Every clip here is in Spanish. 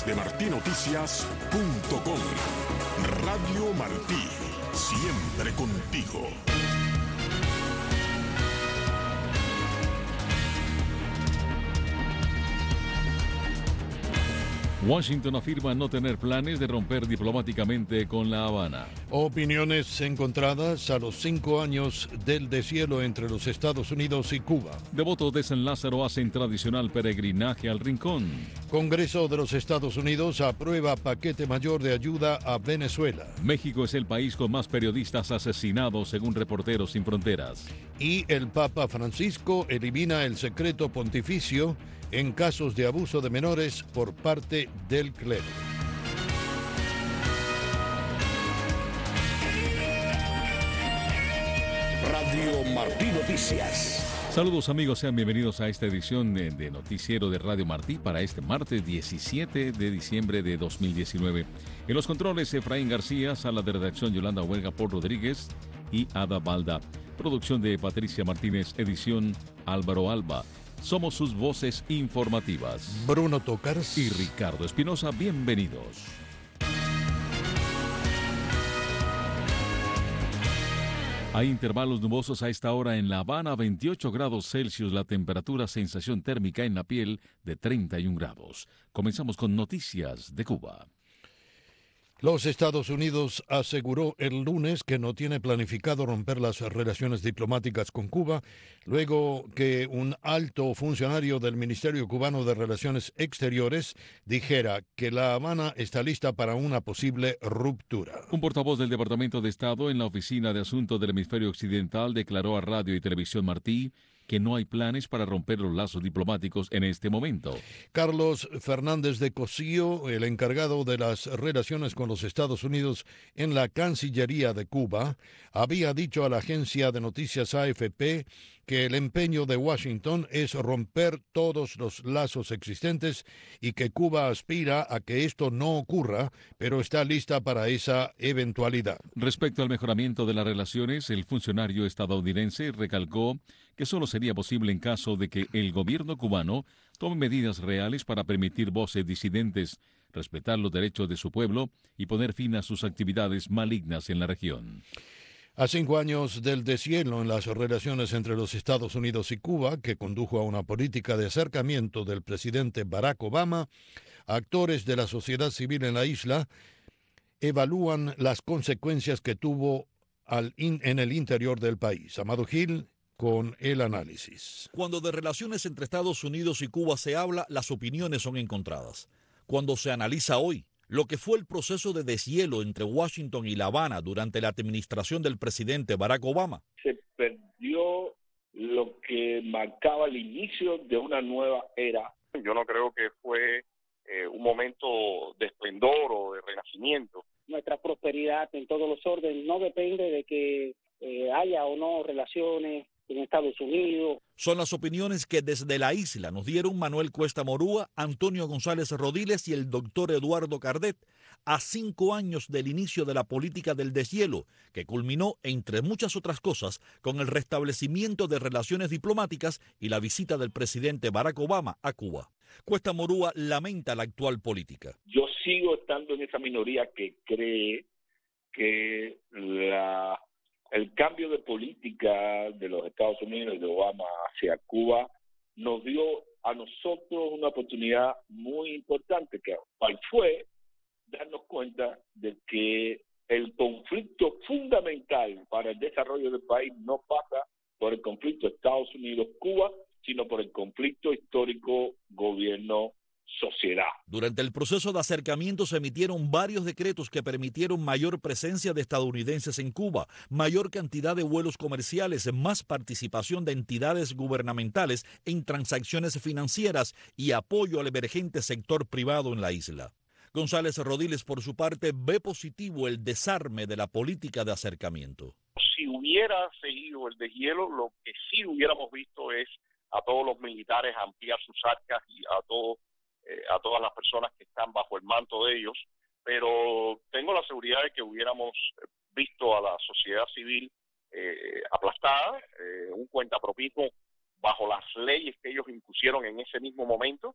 de martinoticias.com. Radio Martí, siempre contigo. Washington afirma no tener planes de romper diplomáticamente con La Habana. Opiniones encontradas a los 5 años del deshielo entre los Estados Unidos y Cuba. Devotos de San Lázaro hacen tradicional peregrinaje al Rincón. Congreso de los Estados Unidos aprueba paquete mayor de ayuda a Venezuela. México es el país con más periodistas asesinados según Reporteros Sin Fronteras. Y el Papa Francisco elimina el secreto pontificio en casos de abuso de menores por parte del clero. Radio Martí Noticias. Saludos amigos, sean bienvenidos a esta edición de Noticiero de Radio Martí para este martes 17 de diciembre de 2019. En los controles Efraín García, sala de redacción Yolanda Huelga, Paul Rodríguez y Ada Balda. Producción de Patricia Martínez, edición Álvaro Alba. Somos sus voces informativas. Bruno Tócars y Ricardo Espinosa, bienvenidos. Hay intervalos nubosos a esta hora en La Habana, 28 grados Celsius, la temperatura, sensación térmica en la piel de 31 grados. Comenzamos con noticias de Cuba. Los Estados Unidos aseguró el lunes que no tiene planificado romper las relaciones diplomáticas con Cuba, luego que un alto funcionario del Ministerio Cubano de Relaciones Exteriores dijera que La Habana está lista para una posible ruptura. Un portavoz del Departamento de Estado en la Oficina de Asuntos del Hemisferio Occidental declaró a Radio y Televisión Martí que no hay planes para romper los lazos diplomáticos en este momento. Carlos Fernández de Cosío, el encargado de las relaciones con los Estados Unidos en la Cancillería de Cuba, había dicho a la agencia de noticias AFP que el empeño de Washington es romper todos los lazos existentes y que Cuba aspira a que esto no ocurra, pero está lista para esa eventualidad. Respecto al mejoramiento de las relaciones, el funcionario estadounidense recalcó que solo sería posible en caso de que el gobierno cubano tome medidas reales para permitir voces disidentes, respetar los derechos de su pueblo y poner fin a sus actividades malignas en la región. A 5 años del deshielo en las relaciones entre los Estados Unidos y Cuba, que condujo a una política de acercamiento del presidente Barack Obama, actores de la sociedad civil en la isla evalúan las consecuencias que tuvo en el interior del país. Amado Gil, con el análisis. Cuando de relaciones entre Estados Unidos y Cuba se habla, las opiniones son encontradas. Cuando se analiza hoy lo que fue el proceso de deshielo entre Washington y La Habana durante la administración del presidente Barack Obama, se perdió lo que marcaba el inicio de una nueva era. Yo no creo que fue un momento de esplendor o de renacimiento. Nuestra prosperidad en todos los órdenes no depende de que haya o no relaciones en Estados Unidos. Son las opiniones que desde la isla nos dieron Manuel Cuesta Morúa, Antonio González Rodiles y el doctor Eduardo Cardet a 5 años del inicio de la política del deshielo, que culminó, entre muchas otras cosas, con el restablecimiento de relaciones diplomáticas y la visita del presidente Barack Obama a Cuba. Cuesta Morúa lamenta la actual política. Yo sigo estando en esa minoría que cree que el cambio de política de los Estados Unidos y de Obama hacia Cuba nos dio a nosotros una oportunidad muy importante, cual fue darnos cuenta de que el conflicto fundamental para el desarrollo del país no pasa por el conflicto Estados Unidos-Cuba, sino por el conflicto histórico gobierno-sociedad. Durante el proceso de acercamiento se emitieron varios decretos que permitieron mayor presencia de estadounidenses en Cuba, mayor cantidad de vuelos comerciales, más participación de entidades gubernamentales en transacciones financieras y apoyo al emergente sector privado en la isla. González Rodiles, por su parte, ve positivo el desarme de la política de acercamiento. Si hubiera seguido el deshielo, lo que sí hubiéramos visto es a todos los militares ampliar sus arcas y a todas las personas que están bajo el manto de ellos, pero tengo la seguridad de que hubiéramos visto a la sociedad civil aplastada, un cuentapropismo bajo las leyes que ellos impusieron en ese mismo momento,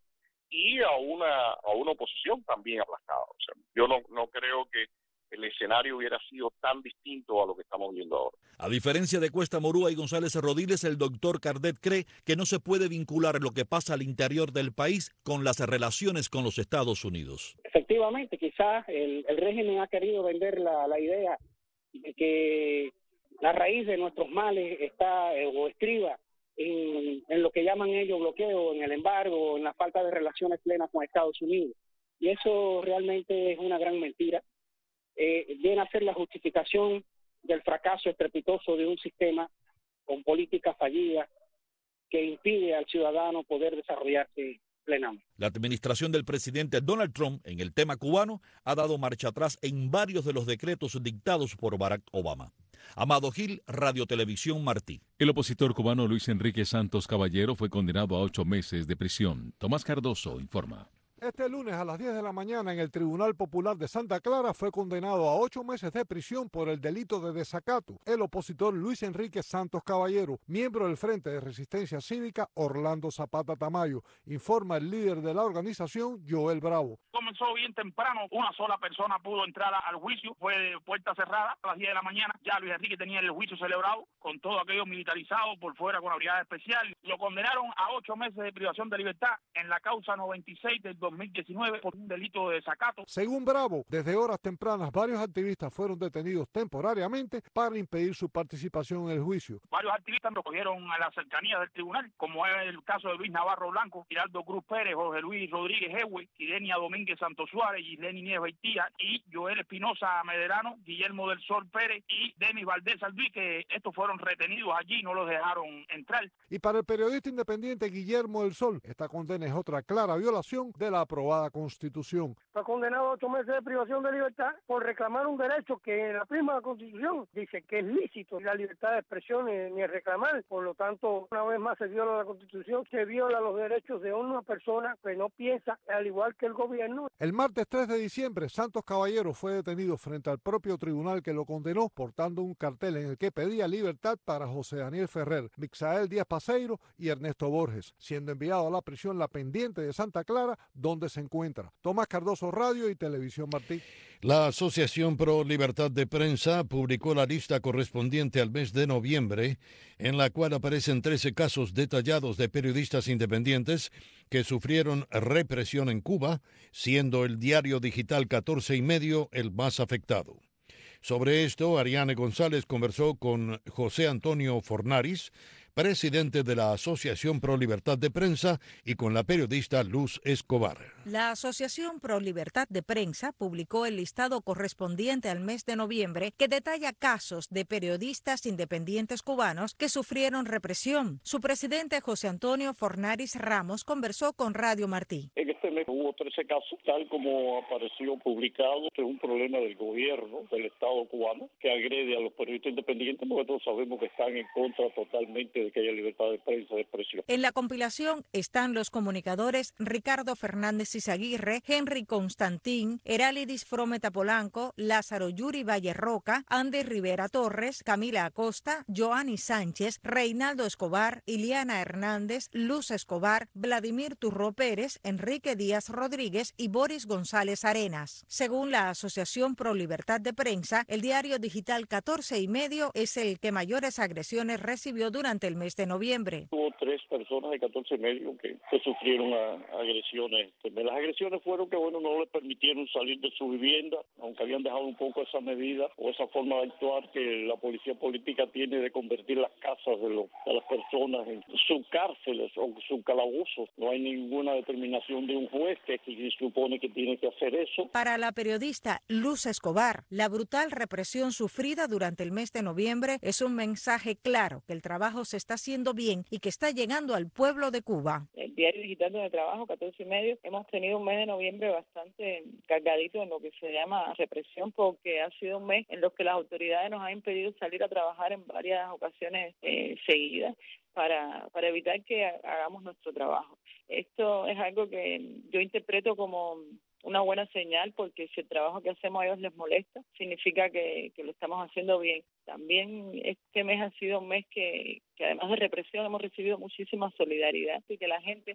y a una oposición también aplastada. O sea, yo no creo que el escenario hubiera sido tan distinto a lo que estamos viendo ahora. A diferencia de Cuesta Morúa y González Rodiles, el doctor Cardet cree que no se puede vincular lo que pasa al interior del país con las relaciones con los Estados Unidos. Efectivamente, quizás el régimen ha querido vender la idea de que la raíz de nuestros males está o estriba en lo que llaman ellos bloqueo, en el embargo, en la falta de relaciones plenas con Estados Unidos. Y eso realmente es una gran mentira. Viene a ser la justificación del fracaso estrepitoso de un sistema con políticas fallidas que impide al ciudadano poder desarrollarse plenamente. La administración del presidente Donald Trump en el tema cubano ha dado marcha atrás en varios de los decretos dictados por Barack Obama. Amado Gil, Radio Televisión Martí. El opositor cubano Luis Enrique Santos Caballero fue condenado a 8 meses de prisión. Tomás Cardoso informa. Este lunes a las 10 de la mañana en el Tribunal Popular de Santa Clara fue condenado a 8 meses de prisión por el delito de desacato el opositor Luis Enrique Santos Caballero, miembro del Frente de Resistencia Cívica Orlando Zapata Tamayo, informa el líder de la organización, Joel Bravo. Comenzó bien temprano, una sola persona pudo entrar al juicio, fue de puerta cerrada a las 10 de la mañana, ya Luis Enrique tenía el juicio celebrado con todo aquello militarizado por fuera con la brigada especial. Lo condenaron a 8 meses de privación de libertad en la causa 96 del 2019 por un delito de desacato. Según Bravo, desde horas tempranas varios activistas fueron detenidos temporariamente para impedir su participación en el juicio. Varios activistas lo cogieron a las cercanías del tribunal, como es el caso de Luis Navarro Blanco, Giraldo Cruz Pérez, Jorge Luis Rodríguez Ewe, Irenia Domínguez Santos Suárez, Gisleni Nieves Beitía y Joel Espinosa Medrano, Guillermo del Sol Pérez y Denis Valdés Alví, que estos fueron retenidos allí, no los dejaron entrar. Y para el periodista independiente Guillermo del Sol, esta condena es otra clara violación de la aprobada Constitución. Está condenado a 8 meses de privación de libertad por reclamar un derecho que en la misma Constitución dice que es lícito la libertad de expresión ni reclamar. Por lo tanto, una vez más se viola la Constitución, se viola los derechos de una persona que no piensa al igual que el gobierno. El martes 3 de diciembre, Santos Caballero fue detenido frente al propio tribunal que lo condenó, portando un cartel en el que pedía libertad para José Daniel Ferrer, Mixael Díaz Paseiro y Ernesto Borges, siendo enviado a la prisión La Pendiente de Santa Clara, donde se encuentra. Tomás Cardoso, Radio y Televisión Martí. La Asociación Pro Libertad de Prensa publicó la lista correspondiente al mes de noviembre, en la cual aparecen 13 casos detallados de periodistas independientes que sufrieron represión en Cuba, siendo el diario digital 14 y medio el más afectado. Sobre esto, Ariane González conversó con José Antonio Fornaris, presidente de la Asociación Pro Libertad de Prensa, y con la periodista Luz Escobar. La Asociación Pro Libertad de Prensa publicó el listado correspondiente al mes de noviembre que detalla casos de periodistas independientes cubanos que sufrieron represión. Su presidente José Antonio Fornaris Ramos conversó con Radio Martí. En este mes hubo 13 casos, tal como apareció publicado. Es un problema del gobierno, del Estado cubano, que agrede a los periodistas independientes, porque todos sabemos que están en contra totalmente de que haya libertad de prensa, de expresión. En la compilación están los comunicadores Ricardo Fernández Izaguirre, Henry Constantín, Heralidis Frometa Polanco, Lázaro Yuri Valle Roca, Andy Rivera Torres, Camila Acosta, Joanny Sánchez, Reinaldo Escobar, Iliana Hernández, Luz Escobar, Vladimir Turro Pérez, Enrique Díaz Rodríguez y Boris González Arenas. Según la Asociación Pro Libertad de Prensa, el diario digital 14 y medio es el que mayores agresiones recibió durante el mes de noviembre. Hubo 3 personas de 14 y medio que sufrieron agresiones. Las agresiones fueron que no les permitieron salir de su vivienda, aunque habían dejado un poco esa medida o esa forma de actuar que la policía política tiene de convertir las casas de las personas en sus cárceles o sus calabozos. No hay ninguna determinación de un juez que supone que tiene que hacer eso. Para la periodista Luz Escobar, la brutal represión sufrida durante el mes de noviembre es un mensaje claro que el trabajo se está haciendo bien y que está llegando al pueblo de Cuba. El diario digital donde trabajo, 14 y medio, hemos tenido un mes de noviembre bastante cargadito en lo que se llama represión, porque ha sido un mes en los que las autoridades nos han impedido salir a trabajar en varias ocasiones seguidas para evitar que hagamos nuestro trabajo. Esto es algo que yo interpreto como una buena señal, porque si el trabajo que hacemos a ellos les molesta, significa que lo estamos haciendo bien. También este mes ha sido un mes que además de represión hemos recibido muchísima solidaridad y que la gente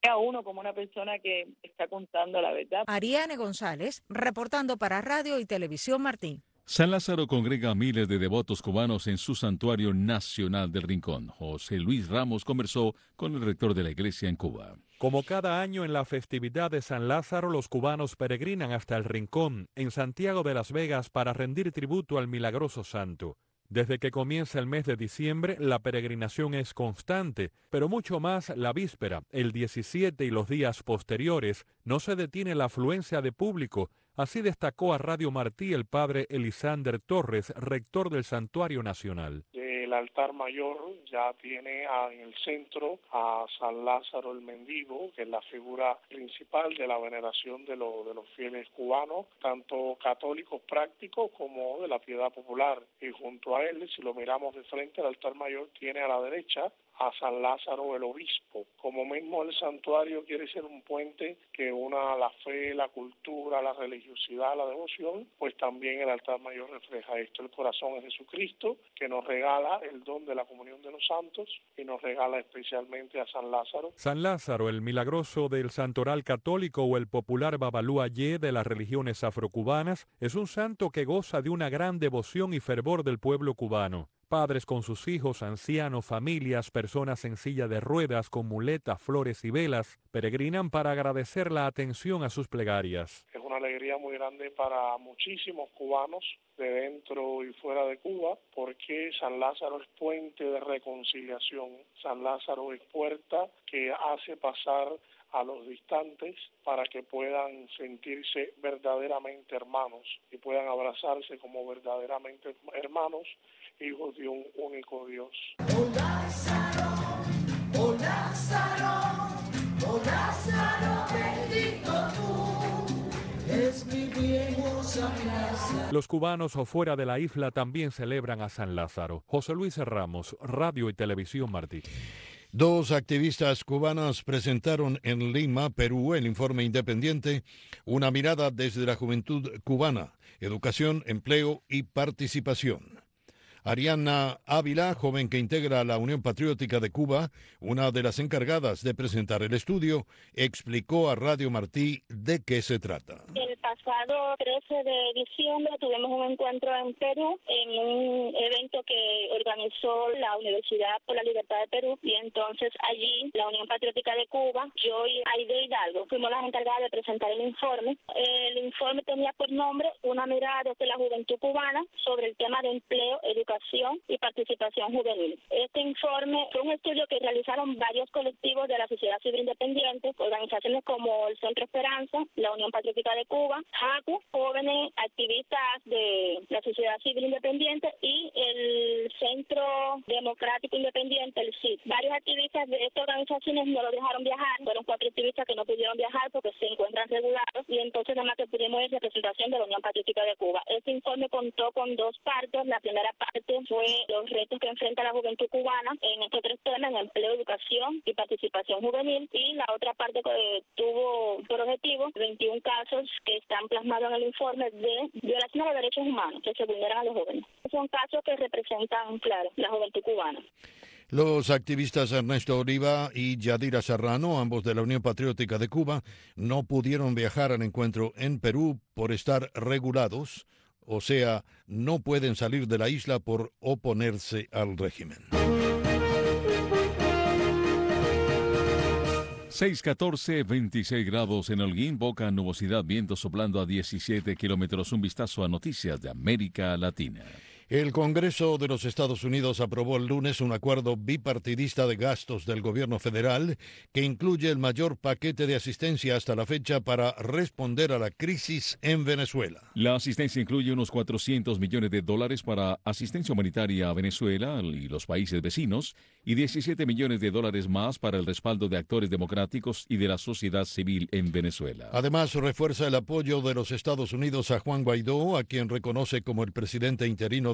a uno como una persona que está contando la verdad. Ariane González, reportando para Radio y Televisión Martí. San Lázaro congrega a miles de devotos cubanos en su santuario nacional del Rincón. José Luis Ramos conversó con el rector de la iglesia en Cuba. Como cada año en la festividad de San Lázaro, los cubanos peregrinan hasta el Rincón, en Santiago de Las Vegas, para rendir tributo al milagroso santo. Desde que comienza el mes de diciembre, la peregrinación es constante, pero mucho más la víspera, el 17 y los días posteriores, no se detiene la afluencia de público. Así destacó a Radio Martí el padre Elisander Torres, rector del Santuario Nacional. El altar mayor ya tiene en el centro a San Lázaro el Mendigo, que es la figura principal de la veneración de los fieles cubanos, tanto católicos prácticos como de la piedad popular. Y junto a él, si lo miramos de frente, el altar mayor tiene a la derecha a San Lázaro el Obispo. Como mismo el santuario quiere ser un puente que una la fe, la cultura, la religiosidad, la devoción, pues también el altar mayor refleja esto. El corazón de Jesucristo, que nos regala el don de la comunión de los santos y nos regala especialmente a San Lázaro. San Lázaro, el milagroso del santoral católico o el popular Babalú Ayé de las religiones afrocubanas, es un santo que goza de una gran devoción y fervor del pueblo cubano. Padres con sus hijos, ancianos, familias, personas en silla de ruedas, con muletas, flores y velas, peregrinan para agradecer la atención a sus plegarias. Es una alegría muy grande para muchísimos cubanos de dentro y fuera de Cuba, porque San Lázaro es puente de reconciliación. San Lázaro es puerta que hace pasar a los distantes para que puedan sentirse verdaderamente hermanos y puedan abrazarse como verdaderamente hermanos, hijos de un único Dios. Oh Lázaro, oh Lázaro, oh Lázaro, bendito tú, es mi viejo San Lázaro. Los cubanos o fuera de la isla también celebran a San Lázaro. José Luis Ramos, Radio y Televisión Martí. Dos activistas cubanas presentaron en Lima, Perú, el informe independiente Una mirada desde la juventud cubana, educación, empleo y participación. Ariana Ávila, joven que integra la Unión Patriótica de Cuba, una de las encargadas de presentar el estudio, explicó a Radio Martí de qué se trata. El pasado 13 de diciembre tuvimos un encuentro en Perú, en un evento que organizó la Universidad por la Libertad de Perú, y entonces allí la Unión Patriótica de Cuba, yo y Aide Hidalgo, fuimos las encargadas de presentar el informe. El informe tenía por nombre Una mirada desde la juventud cubana sobre el tema de empleo, educación y participación juvenil. Este informe fue un estudio que realizaron varios colectivos de la sociedad civil independiente, organizaciones como el Centro Esperanza, la Unión Patriótica de Cuba, JACU, jóvenes activistas de la sociedad civil independiente y el Centro Democrático Independiente, el CID. Varios activistas de estas organizaciones no lo dejaron viajar, fueron 4 activistas que no pudieron viajar porque se encuentran regulados, y entonces nada más que pudimos ir representación de la Unión Patriótica de Cuba. Este informe contó con 2 partes. La primera parte fue los retos que enfrenta la juventud cubana en estos 3 temas, en empleo, educación y participación juvenil, y la otra parte que tuvo por objetivo 21 casos que están plasmados en el informe de violación a los derechos humanos que se vulneran a los jóvenes. Son casos que representan, claro, la juventud cubana. Los activistas Ernesto Oliva y Yadira Serrano, ambos de la Unión Patriótica de Cuba, no pudieron viajar al encuentro en Perú por estar regulados, o sea, no pueden salir de la isla por oponerse al régimen. 6:14, 26 grados en Holguín, poca nubosidad, viento soplando a 17 kilómetros. Un vistazo a noticias de América Latina. El Congreso de los Estados Unidos aprobó el lunes un acuerdo bipartidista de gastos del gobierno federal que incluye el mayor paquete de asistencia hasta la fecha para responder a la crisis en Venezuela. La asistencia incluye unos $400 millones para asistencia humanitaria a Venezuela y los países vecinos y $17 millones más para el respaldo de actores democráticos y de la sociedad civil en Venezuela. Además, refuerza el apoyo de los Estados Unidos a Juan Guaidó, a quien reconoce como el presidente interino de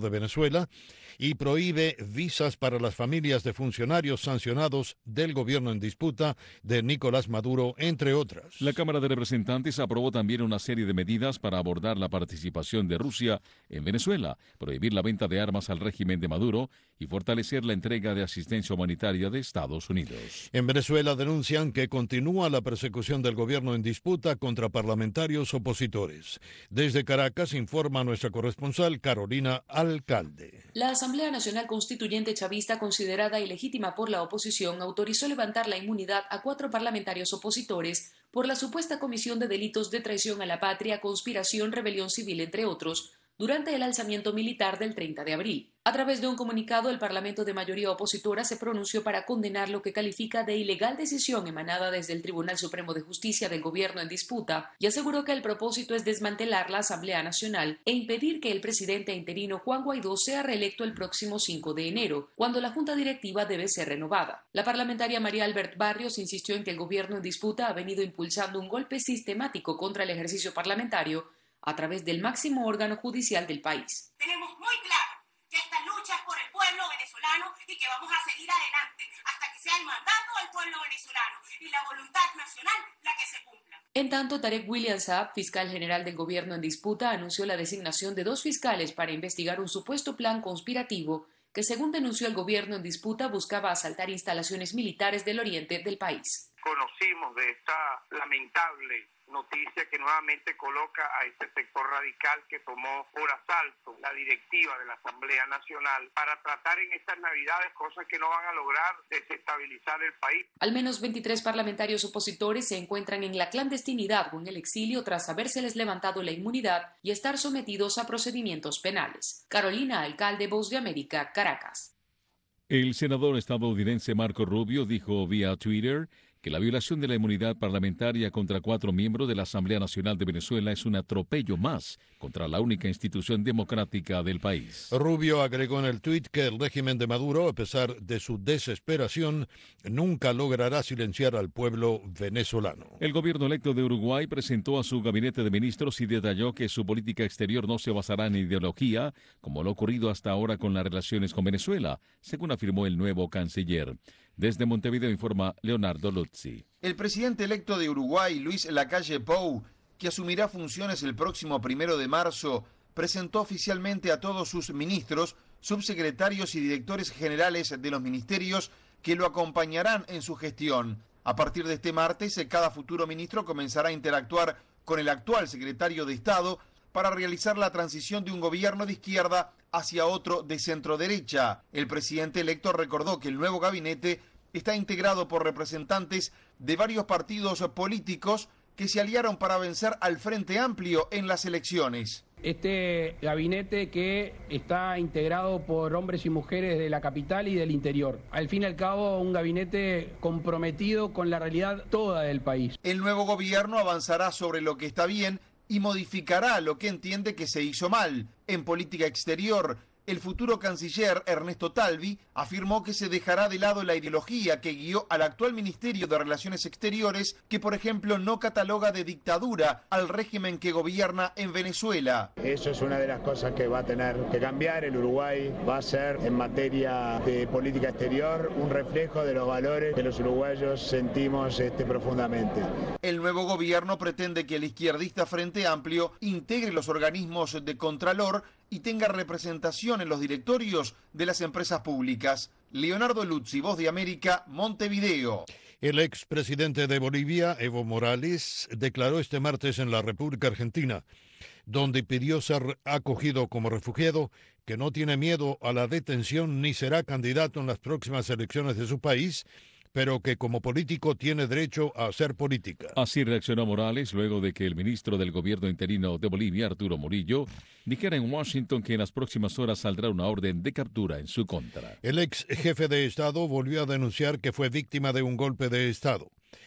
de Venezuela y prohíbe visas para las familias de funcionarios sancionados del gobierno en disputa de Nicolás Maduro, entre otras. La Cámara de Representantes aprobó también una serie de medidas para abordar la participación de Rusia en Venezuela, prohibir la venta de armas al régimen de Maduro y fortalecer la entrega de asistencia humanitaria de Estados Unidos. En Venezuela denuncian que continúa la persecución del gobierno en disputa contra parlamentarios opositores. Desde Caracas informa nuestra corresponsal Carolina Alcalde. La Asamblea Nacional Constituyente chavista, considerada ilegítima por la oposición, autorizó levantar la inmunidad a 4 parlamentarios opositores por la supuesta comisión de delitos de traición a la patria, conspiración, rebelión civil, entre otros, durante el alzamiento militar del 30 de abril. A través de un comunicado, el Parlamento de mayoría opositora se pronunció para condenar lo que califica de ilegal decisión emanada desde el Tribunal Supremo de Justicia del gobierno en disputa y aseguró que el propósito es desmantelar la Asamblea Nacional e impedir que el presidente interino Juan Guaidó sea reelecto el próximo 5 de enero, cuando la Junta Directiva debe ser renovada. La parlamentaria María Albert Barrios insistió en que el gobierno en disputa ha venido impulsando un golpe sistemático contra el ejercicio parlamentario a través del máximo órgano judicial del país. Tenemos muy claro que esta lucha es por el pueblo venezolano y que vamos a seguir adelante hasta que sea el mandato del pueblo venezolano y la voluntad nacional la que se cumpla. En tanto, Tarek William Saab, fiscal general del gobierno en disputa, anunció la designación de 2 fiscales para investigar un supuesto plan conspirativo que, según denunció el gobierno en disputa, buscaba asaltar instalaciones militares del oriente del país. Conocimos de esta lamentable noticia que nuevamente coloca a este sector radical que tomó por asalto la directiva de la Asamblea Nacional para tratar en estas Navidades cosas que no van a lograr desestabilizar el país. Al menos 23 parlamentarios opositores se encuentran en la clandestinidad o en el exilio tras habérseles levantado la inmunidad y estar sometidos a procedimientos penales. Carolina Alcalde, Voz de América, Caracas. El senador estadounidense Marco Rubio dijo vía Twitter que la violación de la inmunidad parlamentaria contra 4 miembros de la Asamblea Nacional de Venezuela es un atropello más contra la única institución democrática del país. Rubio agregó en el tuit que el régimen de Maduro, a pesar de su desesperación, nunca logrará silenciar al pueblo venezolano. El gobierno electo de Uruguay presentó a su gabinete de ministros y detalló que su política exterior no se basará en ideología, como lo ocurrido hasta ahora con las relaciones con Venezuela, según afirmó el nuevo canciller. Desde Montevideo informa Leonardo Luzzi. El presidente electo de Uruguay, Luis Lacalle Pou, que asumirá funciones el próximo 1 de marzo, presentó oficialmente a todos sus ministros, subsecretarios y directores generales de los ministerios que lo acompañarán en su gestión. A partir de este martes, cada futuro ministro comenzará a interactuar con el actual secretario de Estado para realizar la transición de un gobierno de izquierda hacia otro de centro-derecha. El presidente electo recordó que el nuevo gabinete está integrado por representantes de varios partidos políticos que se aliaron para vencer al Frente Amplio en las elecciones. Este gabinete que está integrado por hombres y mujeres de la capital y del interior. Al fin y al cabo, un gabinete comprometido con la realidad toda del país. El nuevo gobierno avanzará sobre lo que está bien y modificará lo que entiende que se hizo mal. En política exterior, el futuro canciller Ernesto Talvi afirmó que se dejará de lado la ideología que guió al actual Ministerio de Relaciones Exteriores, que por ejemplo no cataloga de dictadura al régimen que gobierna en Venezuela. Eso es una de las cosas que va a tener que cambiar. El Uruguay va a ser en materia de política exterior un reflejo de los valores que los uruguayos sentimos profundamente. El nuevo gobierno pretende que el izquierdista Frente Amplio integre los organismos de Contralor y tenga representación en los directorios de las empresas públicas. Leonardo Luzzi, Voz de América, Montevideo. El expresidente de Bolivia, Evo Morales, declaró este martes en la República Argentina, donde pidió ser acogido como refugiado, que no tiene miedo a la detención ni será candidato en las próximas elecciones de su país, pero que como político tiene derecho a hacer política. Así reaccionó Morales luego de que el ministro del gobierno interino de Bolivia, Arturo Murillo, dijera en Washington que en las próximas horas saldrá una orden de captura en su contra. El ex jefe de Estado volvió a denunciar que fue víctima de un golpe de Estado.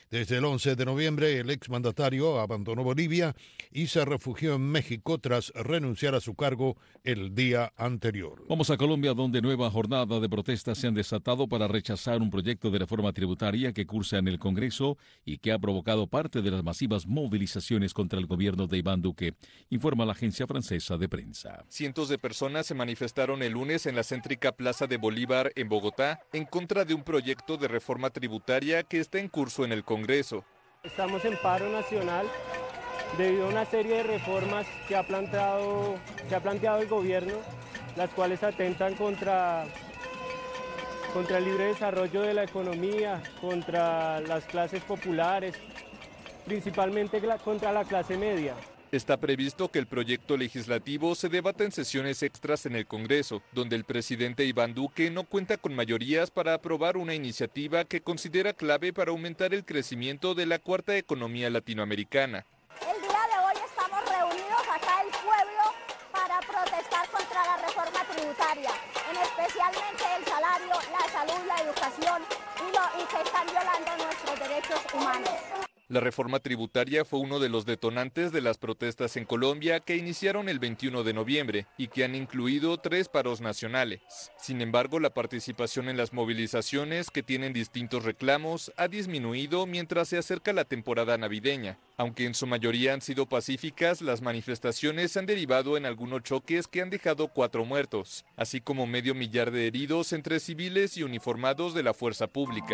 Desde el 11 de noviembre, el exmandatario abandonó Bolivia y se refugió en México tras renunciar a su cargo el día anterior. Vamos a Colombia, donde nueva jornada de protestas se han desatado para rechazar un proyecto de reforma tributaria que cursa en el Congreso y que ha provocado parte de las masivas movilizaciones contra el gobierno de Iván Duque, informa la agencia francesa de prensa. Cientos de personas se manifestaron el lunes en la céntrica Plaza de Bolívar en Bogotá en contra de un proyecto de reforma tributaria que está en curso en el Congreso. Estamos en paro nacional debido a una serie de reformas que ha planteado el gobierno, las cuales atentan contra el libre desarrollo de la economía, contra las clases populares, principalmente contra la clase media. Está previsto que el proyecto legislativo se debata en sesiones extras en el Congreso, donde el presidente Iván Duque no cuenta con mayorías para aprobar una iniciativa que considera clave para aumentar el crecimiento de la cuarta economía latinoamericana. El día de hoy estamos reunidos acá el pueblo para protestar contra la reforma tributaria, especialmente el salario, la salud, la educación y que están violando nuestros derechos humanos. La reforma tributaria fue uno de los detonantes de las protestas en Colombia que iniciaron el 21 de noviembre y que han incluido 3 paros nacionales. Sin embargo, la participación en las movilizaciones, que tienen distintos reclamos, ha disminuido mientras se acerca la temporada navideña. Aunque en su mayoría han sido pacíficas, las manifestaciones han derivado en algunos choques que han dejado 4 muertos, así como medio millar de heridos entre civiles y uniformados de la fuerza pública.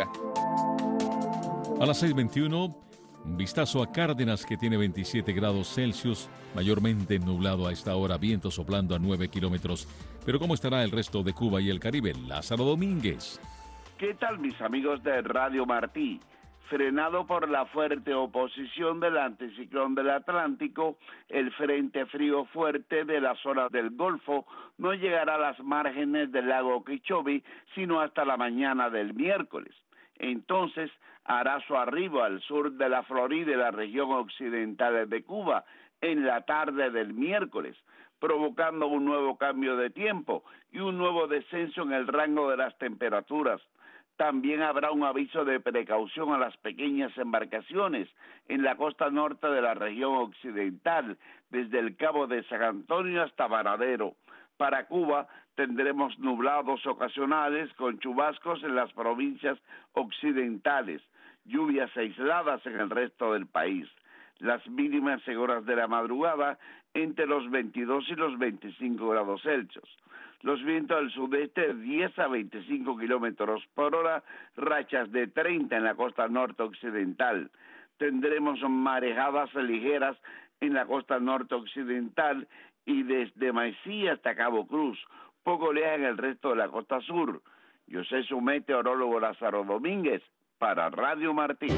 A las 6:21, un vistazo a Cárdenas, que tiene 27 grados Celsius, mayormente nublado a esta hora, viento soplando a 9 kilómetros. Pero ¿cómo estará el resto de Cuba y el Caribe? Lázaro Domínguez. ¿Qué tal, mis amigos de Radio Martí? Frenado por la fuerte oposición del anticiclón del Atlántico, el frente frío fuerte de la zona del Golfo no llegará a las márgenes del lago Okeechobee sino hasta la mañana del miércoles. Entonces hará su arribo al sur de la Florida y la región occidental de Cuba en la tarde del miércoles, provocando un nuevo cambio de tiempo y un nuevo descenso en el rango de las temperaturas. También habrá un aviso de precaución a las pequeñas embarcaciones en la costa norte de la región occidental, desde el Cabo de San Antonio hasta Varadero. Para Cuba tendremos nublados ocasionales con chubascos en las provincias occidentales, lluvias aisladas en el resto del país. Las mínimas en horas de la madrugada entre los 22 y los 25 grados Celsius. Los vientos del sudeste 10 a 25 kilómetros por hora, rachas de 30 en la costa norte occidental. Tendremos marejadas ligeras en la costa norte occidental y desde Maicí hasta Cabo Cruz, poco lejos en el resto de la costa sur. Yo soy su meteorólogo Lázaro Domínguez para Radio Martí.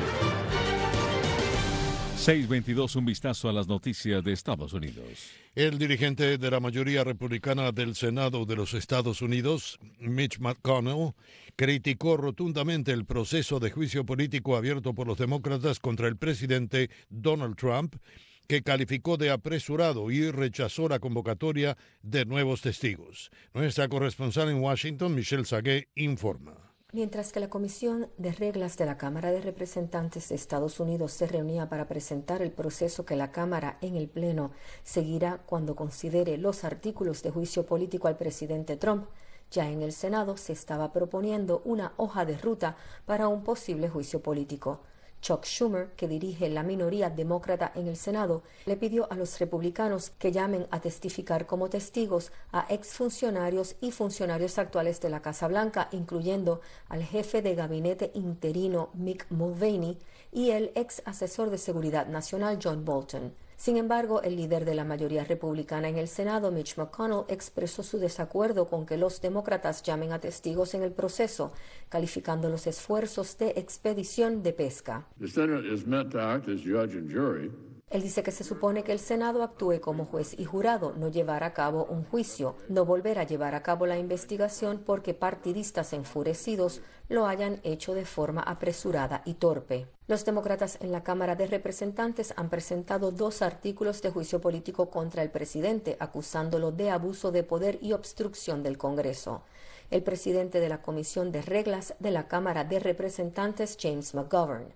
6:22, un vistazo a las noticias de Estados Unidos. El dirigente de la mayoría republicana del Senado de los Estados Unidos, Mitch McConnell, criticó rotundamente el proceso de juicio político abierto por los demócratas contra el presidente Donald Trump, que calificó de apresurado y rechazó la convocatoria de nuevos testigos. Nuestra corresponsal en Washington, Michelle Sagué, informa. Mientras que la Comisión de Reglas de la Cámara de Representantes de Estados Unidos se reunía para presentar el proceso que la Cámara en el Pleno seguirá cuando considere los artículos de juicio político al presidente Trump, ya en el Senado se estaba proponiendo una hoja de ruta para un posible juicio político. Chuck Schumer, que dirige la minoría demócrata en el Senado, le pidió a los republicanos que llamen a testificar como testigos a exfuncionarios y funcionarios actuales de la Casa Blanca, incluyendo al jefe de gabinete interino Mick Mulvaney y el ex asesor de Seguridad Nacional John Bolton. Sin embargo, el líder de la mayoría republicana en el Senado, Mitch McConnell, expresó su desacuerdo con que los demócratas llamen a testigos en el proceso, calificando los esfuerzos de expedición de pesca. The Senate is meant to act as judge and jury. Él dice que se supone que el Senado actúe como juez y jurado, no llevar a cabo un juicio, no volver a llevar a cabo la investigación porque partidistas enfurecidos lo hayan hecho de forma apresurada y torpe. Los demócratas en la Cámara de Representantes han presentado 2 artículos de juicio político contra el presidente, acusándolo de abuso de poder y obstrucción del Congreso. El presidente de la Comisión de Reglas de la Cámara de Representantes, James McGovern.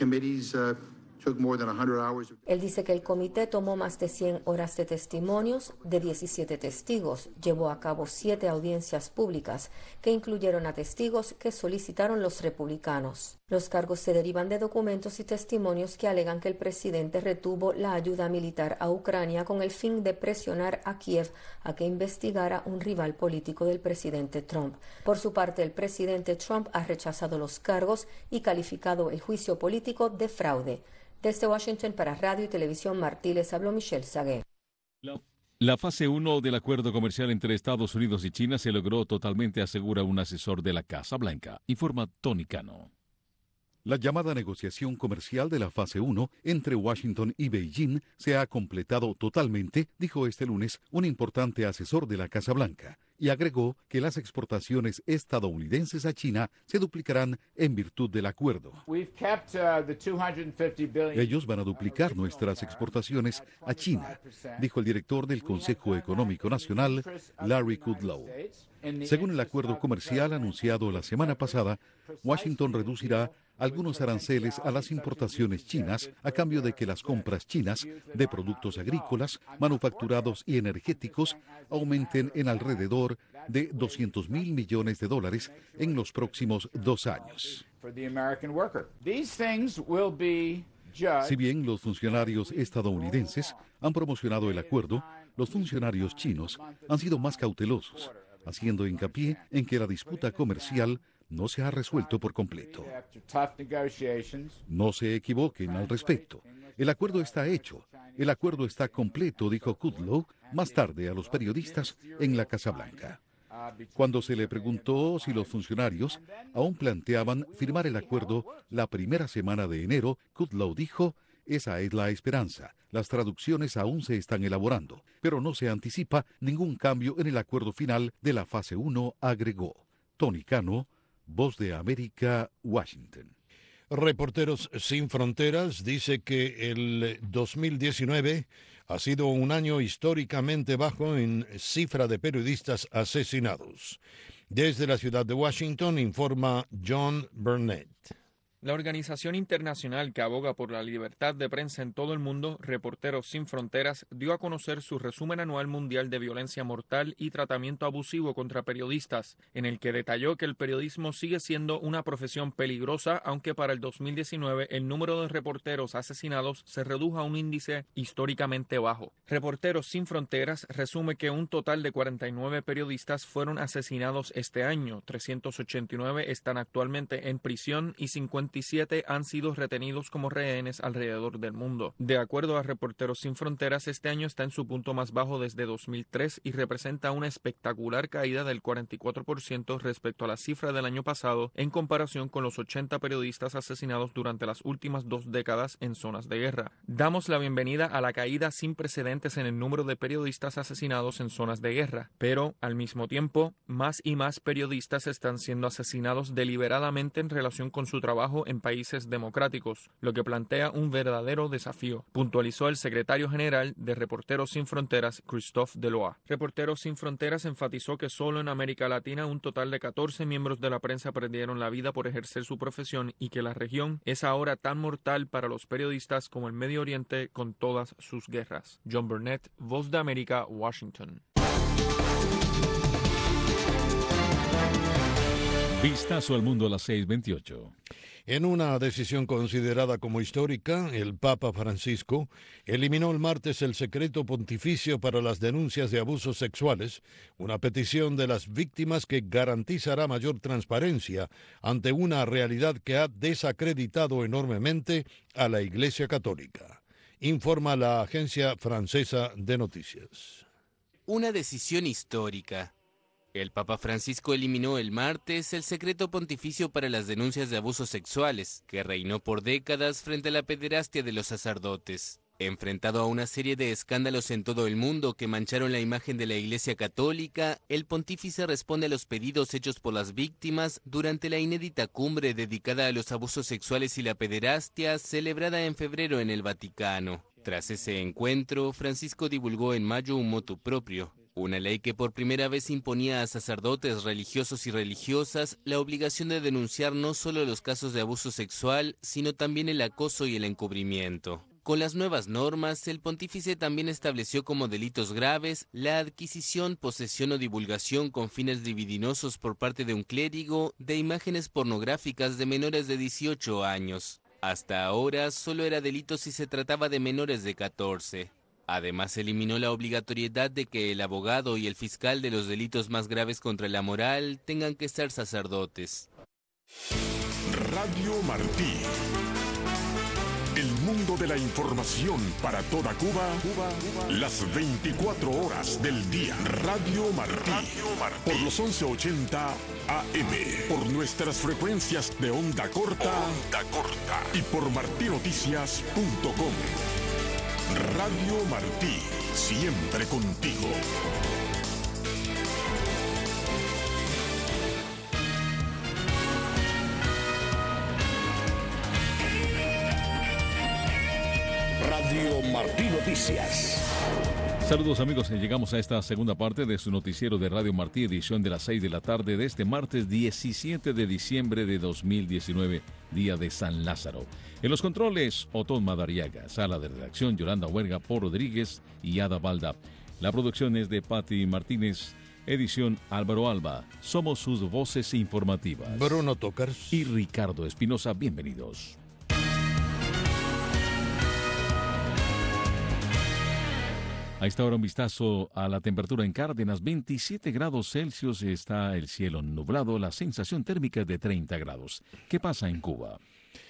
Él dice que el comité tomó más de 100 horas de testimonios de 17 testigos, llevó a cabo 7 audiencias públicas que incluyeron a testigos que solicitaron los republicanos. Los cargos se derivan de documentos y testimonios que alegan que el presidente retuvo la ayuda militar a Ucrania con el fin de presionar a Kiev a que investigara un rival político del presidente Trump. Por su parte, el presidente Trump ha rechazado los cargos y calificado el juicio político de fraude. Desde Washington para Radio y Televisión Martí les habló Michelle Sagué. La fase 1 del acuerdo comercial entre Estados Unidos y China se logró totalmente, asegura un asesor de la Casa Blanca, informa Tony Cano. La llamada negociación comercial de la fase 1 entre Washington y Beijing se ha completado totalmente, dijo este lunes un importante asesor de la Casa Blanca, y agregó que las exportaciones estadounidenses a China se duplicarán en virtud del acuerdo. Ellos van a duplicar nuestras exportaciones a China, dijo el director del Consejo Económico Nacional, Larry Kudlow. Según el acuerdo comercial anunciado la semana pasada, Washington reducirá algunos aranceles a las importaciones chinas a cambio de que las compras chinas de productos agrícolas, manufacturados y energéticos aumenten en alrededor de $200 mil millones en los próximos 2 años. Si bien los funcionarios estadounidenses han promocionado el acuerdo, los funcionarios chinos han sido más cautelosos, haciendo hincapié en que la disputa comercial no se ha resuelto por completo. No se equivoquen al respecto. El acuerdo está hecho. El acuerdo está completo, dijo Kudlow más tarde a los periodistas en la Casa Blanca. Cuando se le preguntó si los funcionarios aún planteaban firmar el acuerdo la primera semana de enero, Kudlow dijo: esa es la esperanza. Las traducciones aún se están elaborando, pero no se anticipa ningún cambio en el acuerdo final de la fase 1, agregó. Tony Cano, Voz de América, Washington. Reporteros Sin Fronteras dice que el 2019 ha sido un año históricamente bajo en cifra de periodistas asesinados. Desde la ciudad de Washington informa John Burnett. La organización internacional que aboga por la libertad de prensa en todo el mundo, Reporteros Sin Fronteras, dio a conocer su resumen anual mundial de violencia mortal y tratamiento abusivo contra periodistas, en el que detalló que el periodismo sigue siendo una profesión peligrosa, aunque para el 2019 el número de reporteros asesinados se redujo a un índice históricamente bajo. Reporteros Sin Fronteras resume que un total de 49 periodistas fueron asesinados este año, 389 están actualmente en prisión y 57 han sido retenidos como rehenes alrededor del mundo. De acuerdo a Reporteros Sin Fronteras, este año está en su punto más bajo desde 2003 y representa una espectacular caída del 44% respecto a la cifra del año pasado, en comparación con los 80 periodistas asesinados durante las últimas 2 décadas en zonas de guerra. Damos la bienvenida a la caída sin precedentes en el número de periodistas asesinados en zonas de guerra, pero, al mismo tiempo, más y más periodistas están siendo asesinados deliberadamente en relación con su trabajo en países democráticos, lo que plantea un verdadero desafío, puntualizó el secretario general de Reporteros Sin Fronteras, Christophe Deloy. Reporteros Sin Fronteras enfatizó que solo en América Latina un total de 14 miembros de la prensa perdieron la vida por ejercer su profesión y que la región es ahora tan mortal para los periodistas como el Medio Oriente con todas sus guerras. John Burnett, Voz de América, Washington. Vistazo al mundo a las 6:28. En una decisión considerada como histórica, el Papa Francisco eliminó el martes el secreto pontificio para las denuncias de abusos sexuales, una petición de las víctimas que garantizará mayor transparencia ante una realidad que ha desacreditado enormemente a la Iglesia Católica, informa la agencia francesa de noticias. Una decisión histórica. El Papa Francisco eliminó el martes el secreto pontificio para las denuncias de abusos sexuales, que reinó por décadas frente a la pederastia de los sacerdotes. Enfrentado a una serie de escándalos en todo el mundo que mancharon la imagen de la Iglesia Católica, el pontífice responde a los pedidos hechos por las víctimas durante la inédita cumbre dedicada a los abusos sexuales y la pederastia celebrada en febrero en el Vaticano. Tras ese encuentro, Francisco divulgó en mayo un motu propio, una ley que por primera vez imponía a sacerdotes, religiosos y religiosas la obligación de denunciar no solo los casos de abuso sexual, sino también el acoso y el encubrimiento. Con las nuevas normas, el pontífice también estableció como delitos graves la adquisición, posesión o divulgación con fines libidinosos por parte de un clérigo de imágenes pornográficas de menores de 18 años. Hasta ahora solo era delito si se trataba de menores de 14. Además, eliminó la obligatoriedad de que el abogado y el fiscal de los delitos más graves contra la moral tengan que ser sacerdotes. Radio Martí. El mundo de la información para toda Cuba, las 24 horas del día. Radio Martí. Por los 1180 AM. Por nuestras frecuencias de onda corta. Y por martinoticias.com. Radio Martí. Siempre contigo. Radio Martí Noticias. Saludos amigos, llegamos a esta segunda parte de su noticiero de Radio Martí, edición de las 6 de la tarde de este martes 17 de diciembre de 2019, día de San Lázaro. En los controles, Otón Madariaga, sala de redacción, Yolanda Huerga, Paul Rodríguez y Ada Balda. La producción es de Patti Martínez, edición Álvaro Alba. Somos sus voces informativas. Bruno Tocars y Ricardo Espinosa, bienvenidos. A esta hora un vistazo a la temperatura en Cárdenas, 27 grados Celsius, está el cielo nublado, la sensación térmica es de 30 grados. ¿Qué pasa en Cuba?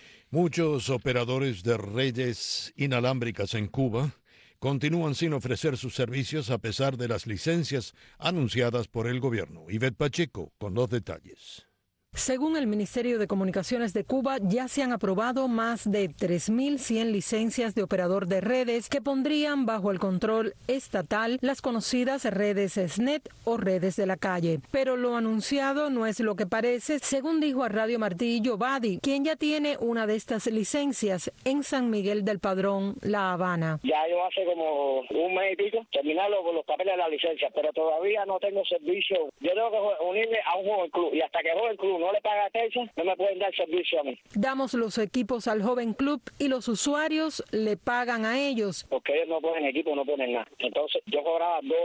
Muchos operadores de redes inalámbricas en Cuba continúan sin ofrecer sus servicios a pesar de las licencias anunciadas por el gobierno. Ivette Pacheco con los detalles. Según el Ministerio de Comunicaciones de Cuba, ya se han aprobado más de 3.100 licencias de operador de redes que pondrían bajo el control estatal las conocidas redes SNET o redes de la calle. Pero lo anunciado no es lo que parece, según dijo a Radio Martí Yobadi, quien ya tiene una de estas licencias en San Miguel del Padrón, La Habana. Ya yo hace como un mes y pico terminar los papeles de la licencia, pero todavía no tengo servicio. Yo tengo que unirme a un joven club y hasta que el joven club no le paga techo, no me pueden dar servicio a mí. Damos los equipos al joven club y los usuarios le pagan a ellos. Porque ellos no ponen equipo, no ponen nada. Entonces yo cobraba $2.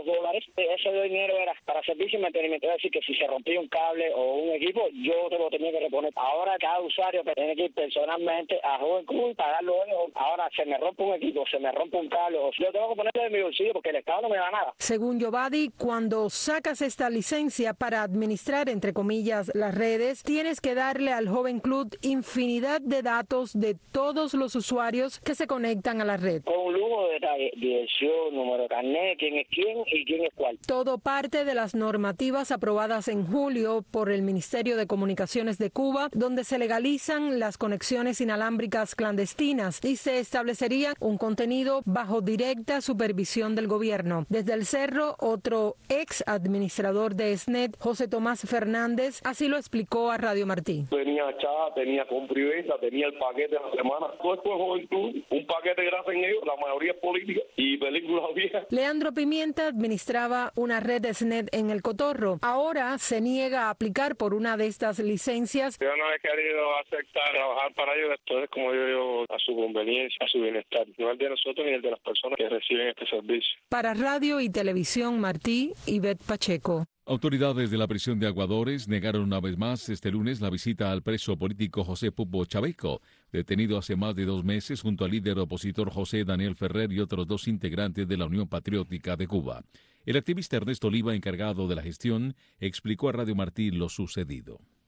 Ese dinero era para servicio y mantenimiento. Es decir, que si se rompía un cable o un equipo, yo te lo tenía que reponer. Ahora cada usuario tiene que ir personalmente a joven club y pagarlo. Ahora se me rompe un equipo, se me rompe un cable, o yo tengo que ponerlo en mi bolsillo porque el Estado no me da nada. Según Yobadi, cuando sacas esta licencia para administrar, entre comillas, las redes, tienes que darle al joven club infinidad de datos de todos los usuarios que se conectan a la red. Con un lujo de detalle, dirección, número de carnet, quién es quién y quién es cuál. Todo parte de las normativas aprobadas en julio por el Ministerio de Comunicaciones de Cuba, donde se legalizan las conexiones inalámbricas clandestinas y se establecería un contenido bajo directa supervisión del gobierno. Desde el Cerro, otro ex administrador de SNET, José Tomás Fernández, así lo explicó a Radio Martí. Tenía chat, tenía compra y venta, tenía el paquete de la semana. Todo esto es juventud, un paquete que hacen ellos, la mayoría es política y películas viejas. Leandro Pimienta administraba una red de SNET en El Cotorro. Ahora se niega a aplicar por una de estas licencias. Yo no he querido aceptar trabajar para ellos, esto es como yo digo, a su conveniencia, a su bienestar. No el de nosotros ni el de las personas que reciben este servicio. Para Radio y Televisión Martí, Ivette Pacheco. Autoridades de la prisión de Aguadores negaron una vez más este lunes la visita al preso político José Pupo Chaveco, detenido hace más de 2 meses junto al líder opositor José Daniel Ferrer y otros 2 integrantes de la Unión Patriótica de Cuba. El activista Ernesto Oliva, encargado de la gestión, explicó a Radio Martí lo sucedido. El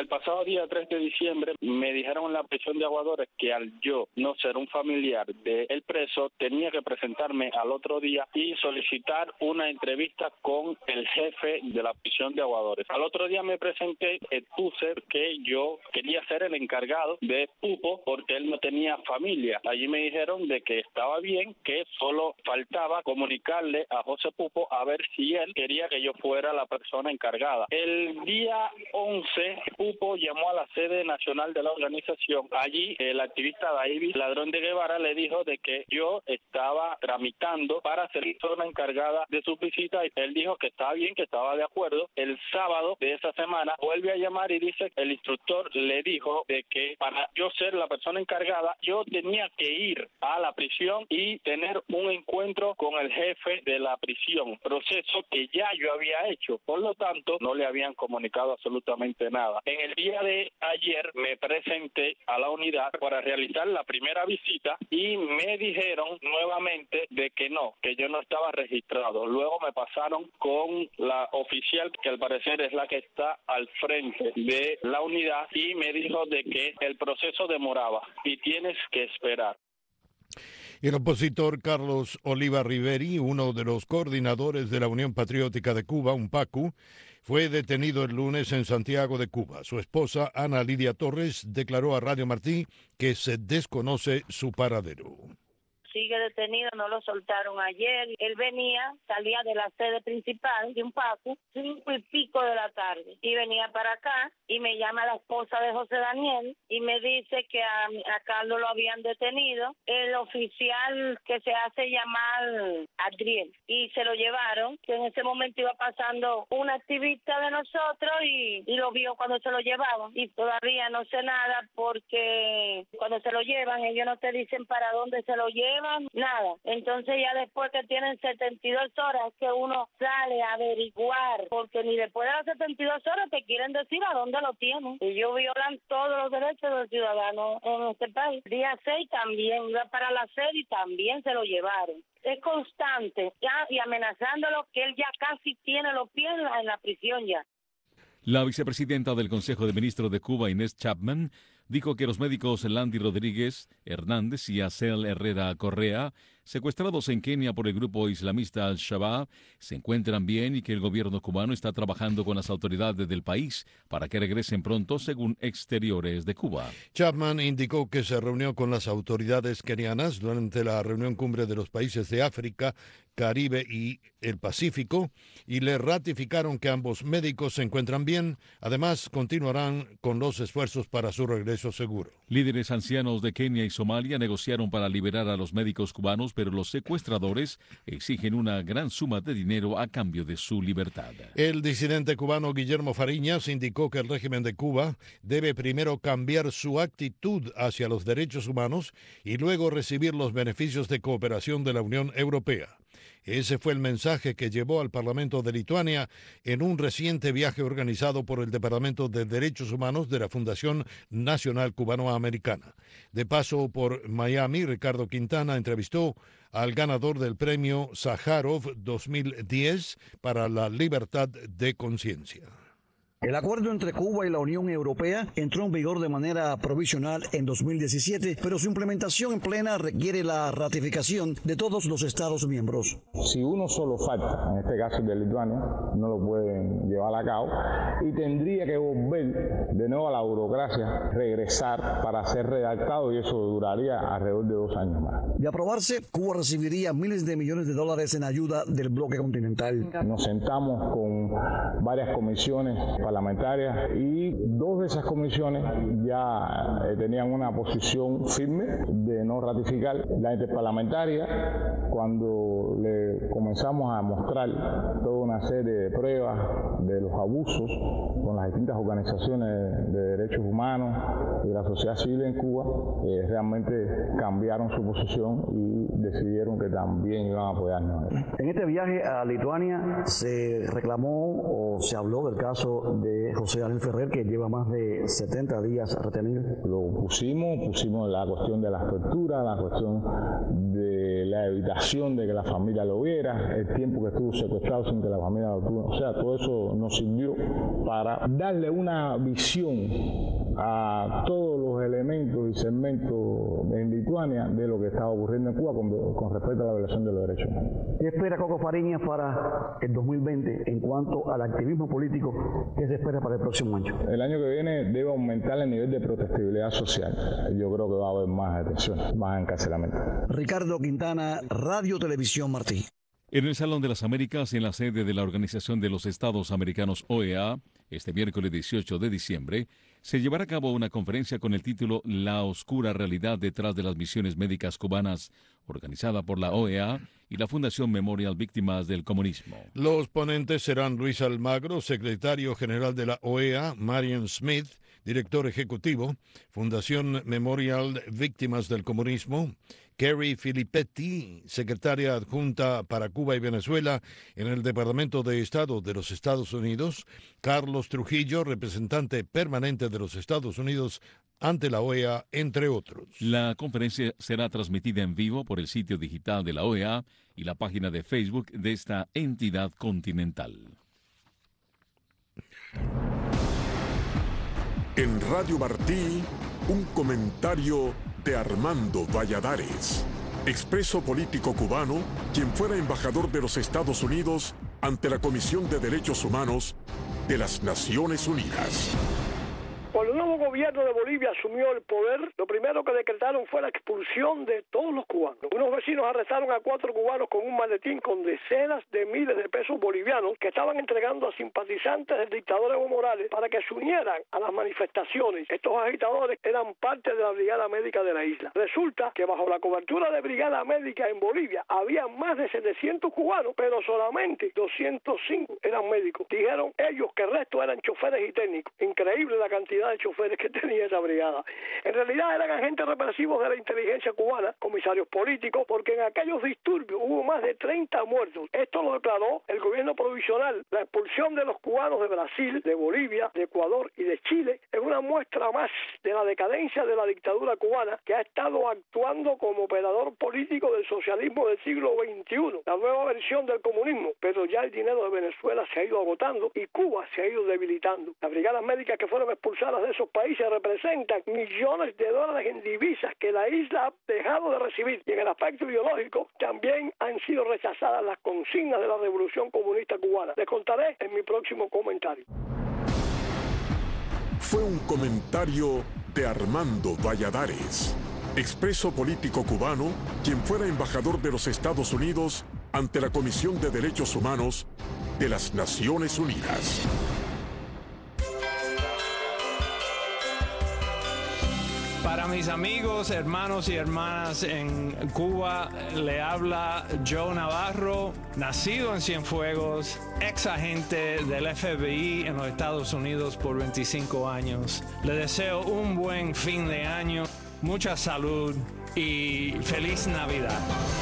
El pasado día 3 de diciembre me dijeron en la prisión de Aguadores que al yo no ser un familiar del preso tenía que presentarme al otro día y solicitar una entrevista con el jefe de la prisión de Aguadores. Al otro día me presenté, expuse que yo quería ser el encargado de Pupo porque él no tenía familia. Allí me dijeron de que estaba bien, que solo faltaba comunicarle a José Pupo a ver si él quería que yo fuera la persona encargada. El día 11, Pupo llamó a la sede nacional de la organización. Allí el activista David Ladrón de Guevara le dijo de que yo estaba tramitando para ser persona encargada de su visita y él dijo que estaba bien, que estaba de acuerdo. El sábado de esa semana vuelve a llamar y dice que el instructor le dijo de que para yo ser la persona encargada yo tenía que ir a la prisión y tener un encuentro con el jefe de la prisión, proceso que ya yo había hecho, por lo tanto no le habían comunicado absolutamente nada. En el día de ayer me presenté a la unidad para realizar la primera visita y me dijeron nuevamente de que no, que yo no estaba registrado. Luego me pasaron con la oficial, que al parecer es la que está al frente de la unidad, y me dijo de que el proceso demoraba y tienes que esperar. El opositor Carlos Oliva Riveri, uno de los coordinadores de la Unión Patriótica de Cuba, UNPACU, fue detenido el lunes en Santiago de Cuba. Su esposa, Ana Lidia Torres, declaró a Radio Martí que se desconoce su paradero. Sigue detenido, no lo soltaron ayer. Él salía de la sede principal de UNPACU, 5:00 de la tarde, y venía para acá, y me llama la esposa de José Daniel, y me dice que a Carlos lo habían detenido, el oficial que se hace llamar Adriel, y se lo llevaron, que en ese momento iba pasando un activista de nosotros, y lo vio cuando se lo llevaban, y todavía no sé nada, porque cuando se lo llevan, ellos no te dicen para dónde se lo llevan, nada. Entonces ya después que tienen 72 horas que uno sale a averiguar, porque ni después de las 72 horas te quieren decir a dónde lo tienen. Y ellos violan todos los derechos del ciudadano en este país. Día 6 también iba para la sede y también se lo llevaron. Es constante, ya, y amenazándolo que él ya casi tiene los pies en la prisión ya. La vicepresidenta del Consejo de Ministros de Cuba, Inés Chapman, dijo que los médicos Landy Rodríguez Hernández y Acel Herrera Correa, secuestrados en Kenia por el grupo islamista Al-Shabaab, se encuentran bien y que el gobierno cubano está trabajando con las autoridades del país para que regresen pronto, según Exteriores de Cuba. Chapman indicó que se reunió con las autoridades kenianas durante la reunión cumbre de los países de África, Caribe y el Pacífico y le ratificaron que ambos médicos se encuentran bien. Además, continuarán con los esfuerzos para su regreso seguro. Líderes ancianos de Kenia y Somalia negociaron para liberar a los médicos cubanos, pero los secuestradores exigen una gran suma de dinero a cambio de su libertad. El disidente cubano Guillermo Fariñas indicó que el régimen de Cuba debe primero cambiar su actitud hacia los derechos humanos y luego recibir los beneficios de cooperación de la Unión Europea. Ese fue el mensaje que llevó al Parlamento de Lituania en un reciente viaje organizado por el Departamento de Derechos Humanos de la Fundación Nacional Cubanoamericana. De paso por Miami, Ricardo Quintana entrevistó al ganador del premio Sájarov 2010 para la libertad de conciencia. El acuerdo entre Cuba y la Unión Europea entró en vigor de manera provisional en 2017, pero su implementación en plena requiere la ratificación de todos los Estados miembros. Si uno solo falta, en este caso de Lituania, no lo pueden llevar a cabo y tendría que volver de nuevo a la burocracia, regresar para ser redactado y eso duraría alrededor de 2 años más. De aprobarse, Cuba recibiría miles de millones de dólares en ayuda del bloque continental. Nos sentamos con varias comisiones parlamentarias y 2 de esas comisiones ya tenían una posición firme de no ratificar. La interparlamentaria, cuando le comenzamos a mostrar toda una serie de pruebas de los abusos con las distintas organizaciones de derechos humanos y de la sociedad civil en Cuba, realmente cambiaron su posición y decidieron que también iban a apoyarnos. En este viaje a Lituania se reclamó o se habló del caso de José Daniel Ferrer, que lleva más de 70 días retenido. Lo pusimos la cuestión de las torturas, la cuestión de la evitación negación de que la familia lo viera, el tiempo que estuvo secuestrado sin que la familia lo tuviera. O sea, todo eso nos sirvió para darle una visión a todos los elementos y segmentos en Lituania de lo que estaba ocurriendo en Cuba con respecto a la violación de los derechos humanos. ¿Qué espera Coco Fariña para el 2020 en cuanto al activismo político? ¿Qué se espera para el próximo año? El año que viene debe aumentar el nivel de protestabilidad social. Yo creo que va a haber más detenciones, más encarcelamiento. Ricardo Quintana, Radio Televisión Martí. En el Salón de las Américas, en la sede de la Organización de los Estados Americanos OEA, este miércoles 18 de diciembre, se llevará a cabo una conferencia con el título La oscura realidad detrás de las misiones médicas cubanas, organizada por la OEA y la Fundación Memorial Víctimas del Comunismo. Los ponentes serán Luis Almagro, secretario general de la OEA, Marion Smith, director ejecutivo, Fundación Memorial Víctimas del Comunismo, Kerry Filippetti, secretaria adjunta para Cuba y Venezuela en el Departamento de Estado de los Estados Unidos, Carlos Trujillo, representante permanente de los Estados Unidos ante la OEA, entre otros. La conferencia será transmitida en vivo por el sitio digital de la OEA y la página de Facebook de esta entidad continental. En Radio Martí, un comentario de Armando Valladares, expreso político cubano, quien fuera embajador de los Estados Unidos ante la Comisión de Derechos Humanos de las Naciones Unidas. Cuando el nuevo gobierno de Bolivia asumió el poder, lo primero que decretaron fue la expulsión de todos los cubanos. Unos vecinos arrestaron a 4 cubanos con un maletín con decenas de miles de pesos bolivianos que estaban entregando a simpatizantes del dictador Evo Morales para que se unieran a las manifestaciones. Estos agitadores eran parte de la Brigada Médica de la isla. Resulta que bajo la cobertura de Brigada Médica en Bolivia había más de 700 cubanos, pero solamente 205 eran médicos. Dijeron ellos que el resto eran choferes y técnicos. Increíble la cantidad de choferes que tenía esa brigada. En realidad eran agentes represivos de la inteligencia cubana, comisarios políticos, porque en aquellos disturbios hubo más de 30 muertos. Esto lo declaró el gobierno provisional. La expulsión de los cubanos de Brasil, de Bolivia, de Ecuador y de Chile es una muestra más de la decadencia de la dictadura cubana, que ha estado actuando como operador político del socialismo del siglo XXI, la nueva versión del comunismo. Pero ya el dinero de Venezuela se ha ido agotando y Cuba se ha ido debilitando. Las brigadas médicas que fueron expulsadas de esos países representan millones de dólares en divisas que la isla ha dejado de recibir. Y en el aspecto ideológico también han sido rechazadas las consignas de la Revolución Comunista Cubana. Les contaré en mi próximo comentario. Fue un comentario de Armando Valladares, expreso político cubano, quien fuera embajador de los Estados Unidos ante la Comisión de Derechos Humanos de las Naciones Unidas. Para mis amigos, hermanos y hermanas en Cuba, le habla Joe Navarro, nacido en Cienfuegos, ex agente del FBI en los Estados Unidos por 25 años. Le deseo un buen fin de año, mucha salud y feliz Navidad.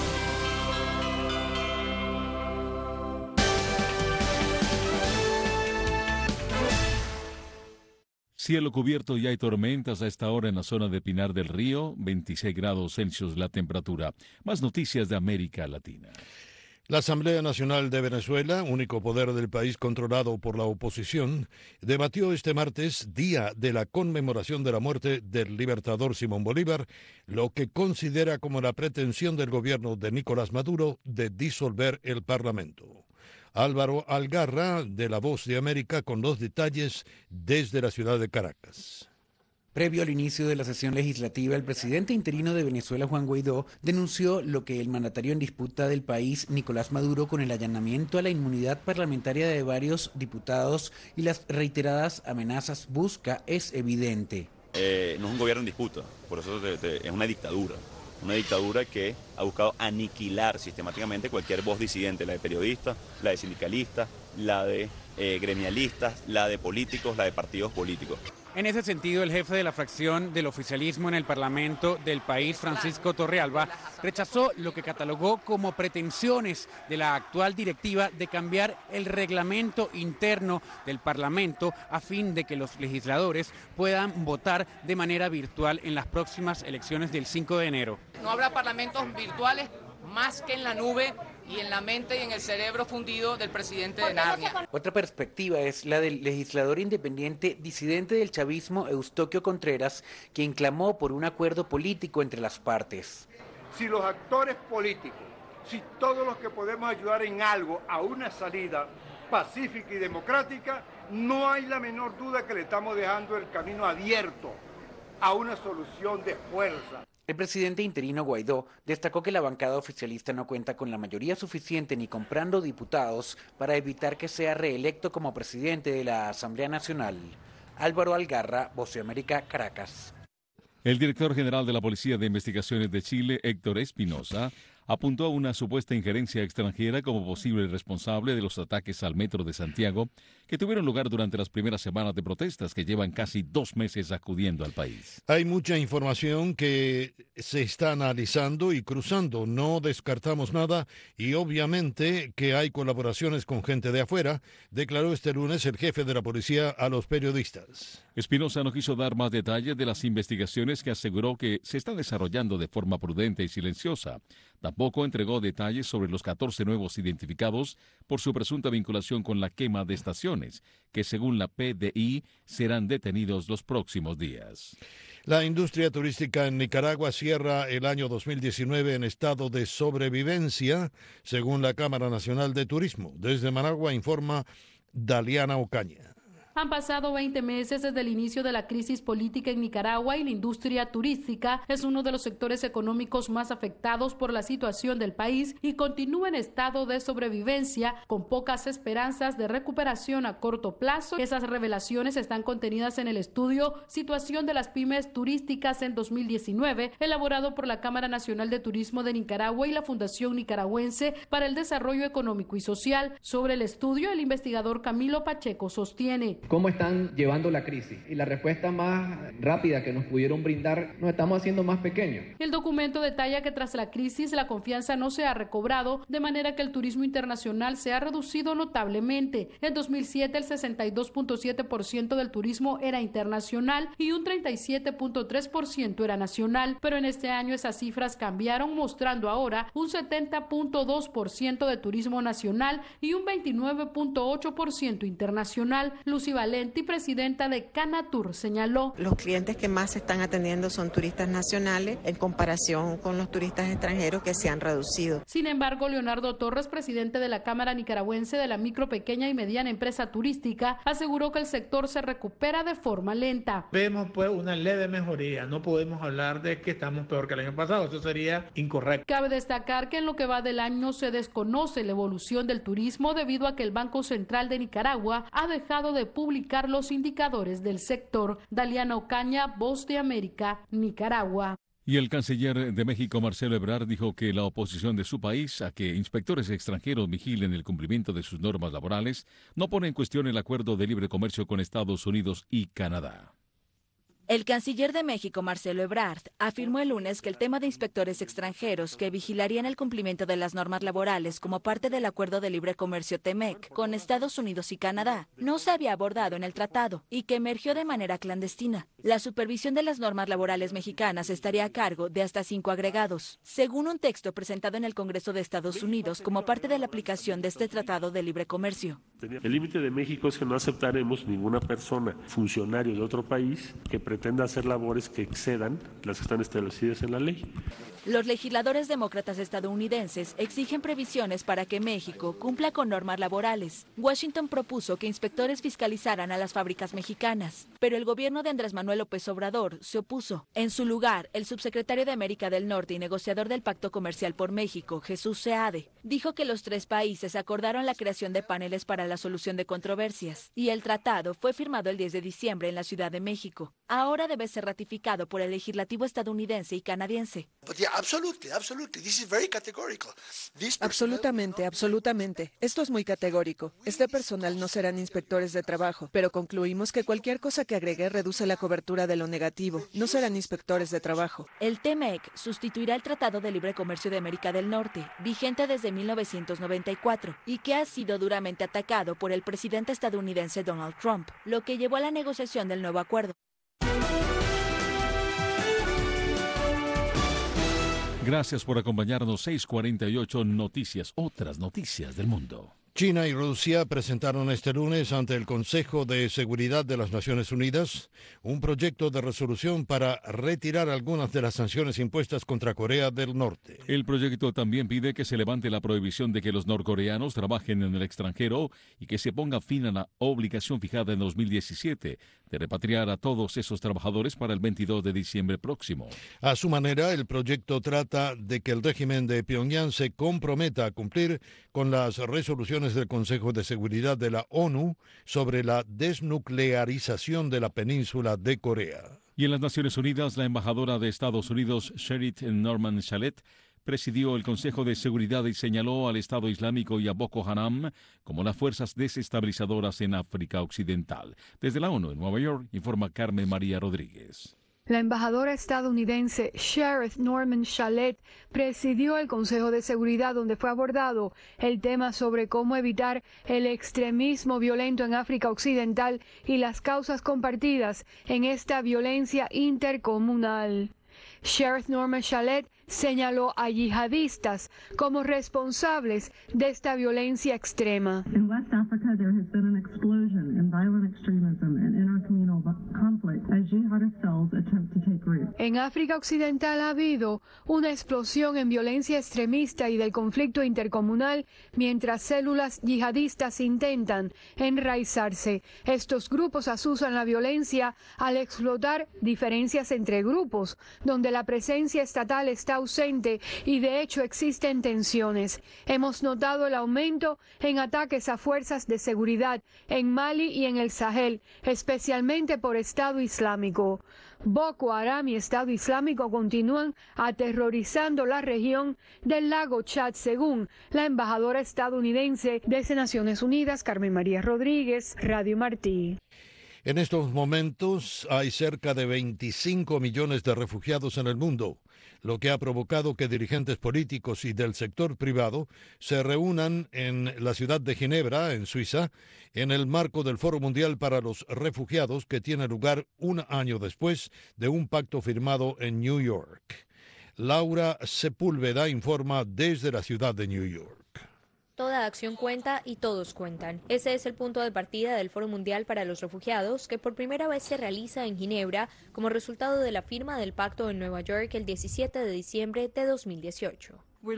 Cielo cubierto y hay tormentas a esta hora en la zona de Pinar del Río, 26 grados Celsius la temperatura. Más noticias de América Latina. La Asamblea Nacional de Venezuela, único poder del país controlado por la oposición, debatió este martes, día de la conmemoración de la muerte del libertador Simón Bolívar, lo que considera como la pretensión del gobierno de Nicolás Maduro de disolver el Parlamento. Álvaro Algarra, de La Voz de América, con los detalles desde la ciudad de Caracas. Previo al inicio de la sesión legislativa, el presidente interino de Venezuela, Juan Guaidó, denunció lo que el mandatario en disputa del país, Nicolás Maduro, con el allanamiento a la inmunidad parlamentaria de varios diputados y las reiteradas amenazas busca, es evidente. No es un gobierno en disputa, por eso es una dictadura. Una dictadura que ha buscado aniquilar sistemáticamente cualquier voz disidente, la de periodistas, la de sindicalistas, la de gremialistas, la de políticos, la de partidos políticos. En ese sentido, el jefe de la fracción del oficialismo en el Parlamento del país, Francisco Torrealba, rechazó lo que catalogó como pretensiones de la actual directiva de cambiar el reglamento interno del Parlamento a fin de que los legisladores puedan votar de manera virtual en las próximas elecciones del 5 de enero. No habrá parlamentos virtuales más que en la nube y en la mente y en el cerebro fundido del presidente de Narnia. Otra perspectiva es la del legislador independiente disidente del chavismo Eustoquio Contreras, quien clamó por un acuerdo político entre las partes. Si los actores políticos, si todos los que podemos ayudar en algo a una salida pacífica y democrática, no hay la menor duda que le estamos dejando el camino abierto a una solución de fuerza. El presidente interino Guaidó destacó que la bancada oficialista no cuenta con la mayoría suficiente ni comprando diputados para evitar que sea reelecto como presidente de la Asamblea Nacional. Álvaro Algarra, Voz de América, Caracas. El director general de la Policía de Investigaciones de Chile, Héctor Espinosa, apuntó a una supuesta injerencia extranjera como posible responsable de los ataques al metro de Santiago que tuvieron lugar durante las primeras semanas de protestas que llevan casi 2 meses acudiendo al país. Hay mucha información que se está analizando y cruzando. No descartamos nada y obviamente que hay colaboraciones con gente de afuera, declaró este lunes el jefe de la policía a los periodistas. Espinosa no quiso dar más detalles de las investigaciones que aseguró que se están desarrollando de forma prudente y silenciosa. Tampoco entregó detalles sobre los 14 nuevos identificados por su presunta vinculación con la quema de estaciones, que según la PDI serán detenidos los próximos días. La industria turística en Nicaragua cierra el año 2019 en estado de sobrevivencia, según la Cámara Nacional de Turismo. Desde Managua informa Daliana Ocaña. Han pasado 20 meses desde el inicio de la crisis política en Nicaragua y la industria turística es uno de los sectores económicos más afectados por la situación del país y continúa en estado de sobrevivencia con pocas esperanzas de recuperación a corto plazo. Esas revelaciones están contenidas en el estudio Situación de las pymes turísticas en 2019, elaborado por la Cámara Nacional de Turismo de Nicaragua y la Fundación Nicaragüense para el Desarrollo Económico y Social. Sobre el estudio, el investigador Camilo Pacheco sostiene: ¿cómo están llevando la crisis? Y la respuesta más rápida que nos pudieron brindar, nos estamos haciendo más pequeños. El documento detalla que tras la crisis la confianza no se ha recobrado, de manera que el turismo internacional se ha reducido notablemente. En 2007 el 62.7% del turismo era internacional y un 37.3% era nacional, pero en este año esas cifras cambiaron, mostrando ahora un 70.2% de turismo nacional y un 29.8% internacional. Lucy Valenti, presidenta de Canatur, señaló: los clientes que más se están atendiendo son turistas nacionales en comparación con los turistas extranjeros que se han reducido. Sin embargo, Leonardo Torres, presidente de la Cámara Nicaragüense de la Micro, Pequeña y Mediana Empresa Turística, aseguró que el sector se recupera de forma lenta. Vemos pues una leve mejoría, no podemos hablar de que estamos peor que el año pasado, eso sería incorrecto. Cabe destacar que en lo que va del año se desconoce la evolución del turismo debido a que el Banco Central de Nicaragua ha dejado de publicar los indicadores del sector. Daliana Ocaña, Voz de América, Nicaragua. Y el canciller de México, Marcelo Ebrard, dijo que la oposición de su país a que inspectores extranjeros vigilen el cumplimiento de sus normas laborales no pone en cuestión el acuerdo de libre comercio con Estados Unidos y Canadá. El canciller de México, Marcelo Ebrard, afirmó el lunes que el tema de inspectores extranjeros que vigilarían el cumplimiento de las normas laborales como parte del acuerdo de libre comercio TEMEC con Estados Unidos y Canadá no se había abordado en el tratado y que emergió de manera clandestina. La supervisión de las normas laborales mexicanas estaría a cargo de hasta 5 agregados, según un texto presentado en el Congreso de Estados Unidos como parte de la aplicación de este tratado de libre comercio. El límite de México es que no aceptaremos ninguna persona, funcionario de otro país, que pretenda hacer labores que excedan las que están establecidas en la ley. Los legisladores demócratas estadounidenses exigen previsiones para que México cumpla con normas laborales. Washington propuso que inspectores fiscalizaran a las fábricas mexicanas, pero el gobierno de Andrés Manuel López Obrador se opuso. En su lugar, el subsecretario de América del Norte y negociador del Pacto Comercial por México, Jesús Seade, dijo que los 3 países acordaron la creación de paneles para la solución de controversias y el tratado fue firmado el 10 de diciembre en la Ciudad de México. Ahora debe ser ratificado por el legislativo estadounidense y canadiense. Absolutamente. Esto es muy categórico. Este personal no serán inspectores de trabajo, pero concluimos que cualquier cosa que agregue reduce la cobertura de lo negativo. No serán inspectores de trabajo. El TEMEC sustituirá el Tratado de Libre Comercio de América del Norte, vigente desde 1994, y que ha sido duramente atacado por el presidente estadounidense Donald Trump, lo que llevó a la negociación del nuevo acuerdo. Gracias por acompañarnos. 6:48 Noticias, otras noticias del mundo. China y Rusia presentaron este lunes ante el Consejo de Seguridad de las Naciones Unidas un proyecto de resolución para retirar algunas de las sanciones impuestas contra Corea del Norte. El proyecto también pide que se levante la prohibición de que los norcoreanos trabajen en el extranjero y que se ponga fin a la obligación fijada en 2017 de repatriar a todos esos trabajadores para el 22 de diciembre próximo. A su manera, el proyecto trata de que el régimen de Pyongyang se comprometa a cumplir con las resoluciones del Consejo de Seguridad de la ONU sobre la desnuclearización de la península de Corea. Y en las Naciones Unidas, la embajadora de Estados Unidos, Sheryl Norman Shalit, presidió el Consejo de Seguridad y señaló al Estado Islámico y a Boko Haram como las fuerzas desestabilizadoras en África Occidental. Desde la ONU en Nueva York, informa Carmen María Rodríguez. La embajadora estadounidense Sheryl Norman Shalit presidió el Consejo de Seguridad, donde fue abordado el tema sobre cómo evitar el extremismo violento en África Occidental y las causas compartidas en esta violencia intercomunal. Sheryl Norman Shalit señaló a yihadistas como responsables de esta violencia extrema. In West Africa, there has been an explosion in violent extremism and intercommunal conflict as jihadist cells attempt to take root. En África Occidental ha habido una explosión en violencia extremista y del conflicto intercomunal mientras células yihadistas intentan enraizarse. Estos grupos asustan la violencia al explotar diferencias entre grupos, donde la presencia estatal está ausente y de hecho existen tensiones. Hemos notado el aumento en ataques a fuerzas de seguridad en Mali y en el Sahel, especialmente por Estado Islámico. Boko Haram y Estado Islámico continúan aterrorizando la región del lago Chad, según la embajadora estadounidense desde Naciones Unidas, Carmen María Rodríguez, Radio Martí. En estos momentos hay cerca de 25 millones de refugiados en el mundo, lo que ha provocado que dirigentes políticos y del sector privado se reúnan en la ciudad de Ginebra, en Suiza, en el marco del Foro Mundial para los Refugiados, que tiene lugar un año después de un pacto firmado en New York. Laura Sepúlveda informa desde la ciudad de New York. Toda acción cuenta y todos cuentan. Ese es el punto de partida del Foro Mundial para los Refugiados, que por primera vez se realiza en Ginebra como resultado de la firma del pacto en Nueva York el 17 de diciembre de 2018.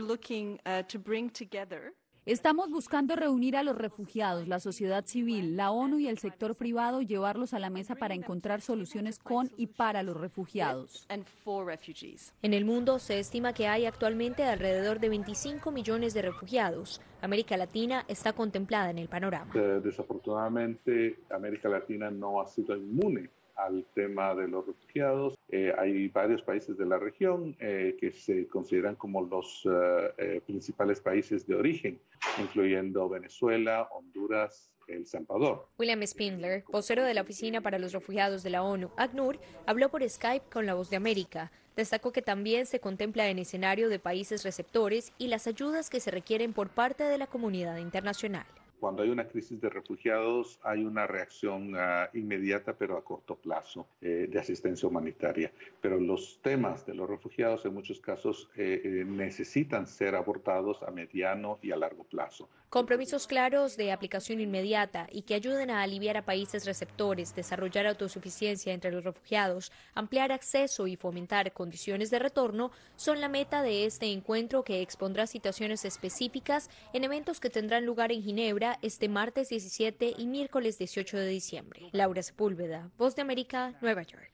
Estamos buscando reunir a los refugiados, la sociedad civil, la ONU y el sector privado y llevarlos a la mesa para encontrar soluciones con y para los refugiados. En el mundo se estima que hay actualmente alrededor de 25 millones de refugiados. América Latina está contemplada en el panorama. Desafortunadamente, América Latina no ha sido inmune al tema de los refugiados. Hay varios países de la región que se consideran como los principales países de origen, incluyendo Venezuela, Honduras, El Salvador. William Spindler, vocero de la Oficina para los Refugiados de la ONU, ACNUR, habló por Skype con La Voz de América. Destacó que también se contempla el escenario de países receptores y las ayudas que se requieren por parte de la comunidad internacional. Cuando hay una crisis de refugiados, hay una reacción inmediata, pero a corto plazo, de asistencia humanitaria. Pero los temas de los refugiados, en muchos casos, necesitan ser abordados a mediano y a largo plazo. Compromisos claros de aplicación inmediata y que ayuden a aliviar a países receptores, desarrollar autosuficiencia entre los refugiados, ampliar acceso y fomentar condiciones de retorno son la meta de este encuentro, que expondrá situaciones específicas en eventos que tendrán lugar en Ginebra este martes 17 y miércoles 18 de diciembre. Laura Sepúlveda, Voz de América, Nueva York.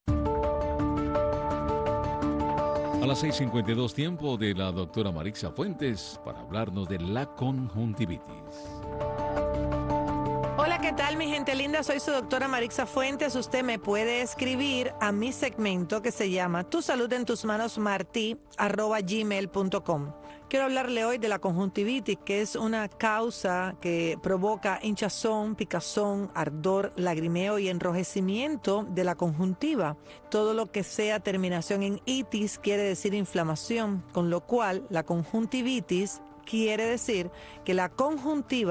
A las 6:52, tiempo de la doctora Marixa Fuentes para hablarnos de la conjuntivitis. Hola, ¿qué tal, mi gente linda? Soy su doctora Marixa Fuentes. Usted me puede escribir a mi segmento que se llama Tu Salud en Tus Manos, marti@gmail.com. Quiero hablarle hoy de la conjuntivitis, que es una causa que provoca hinchazón, picazón, ardor, lagrimeo y enrojecimiento de la conjuntiva. Todo lo que sea terminación en itis quiere decir inflamación, con lo cual la conjuntivitis quiere decir que la conjuntiva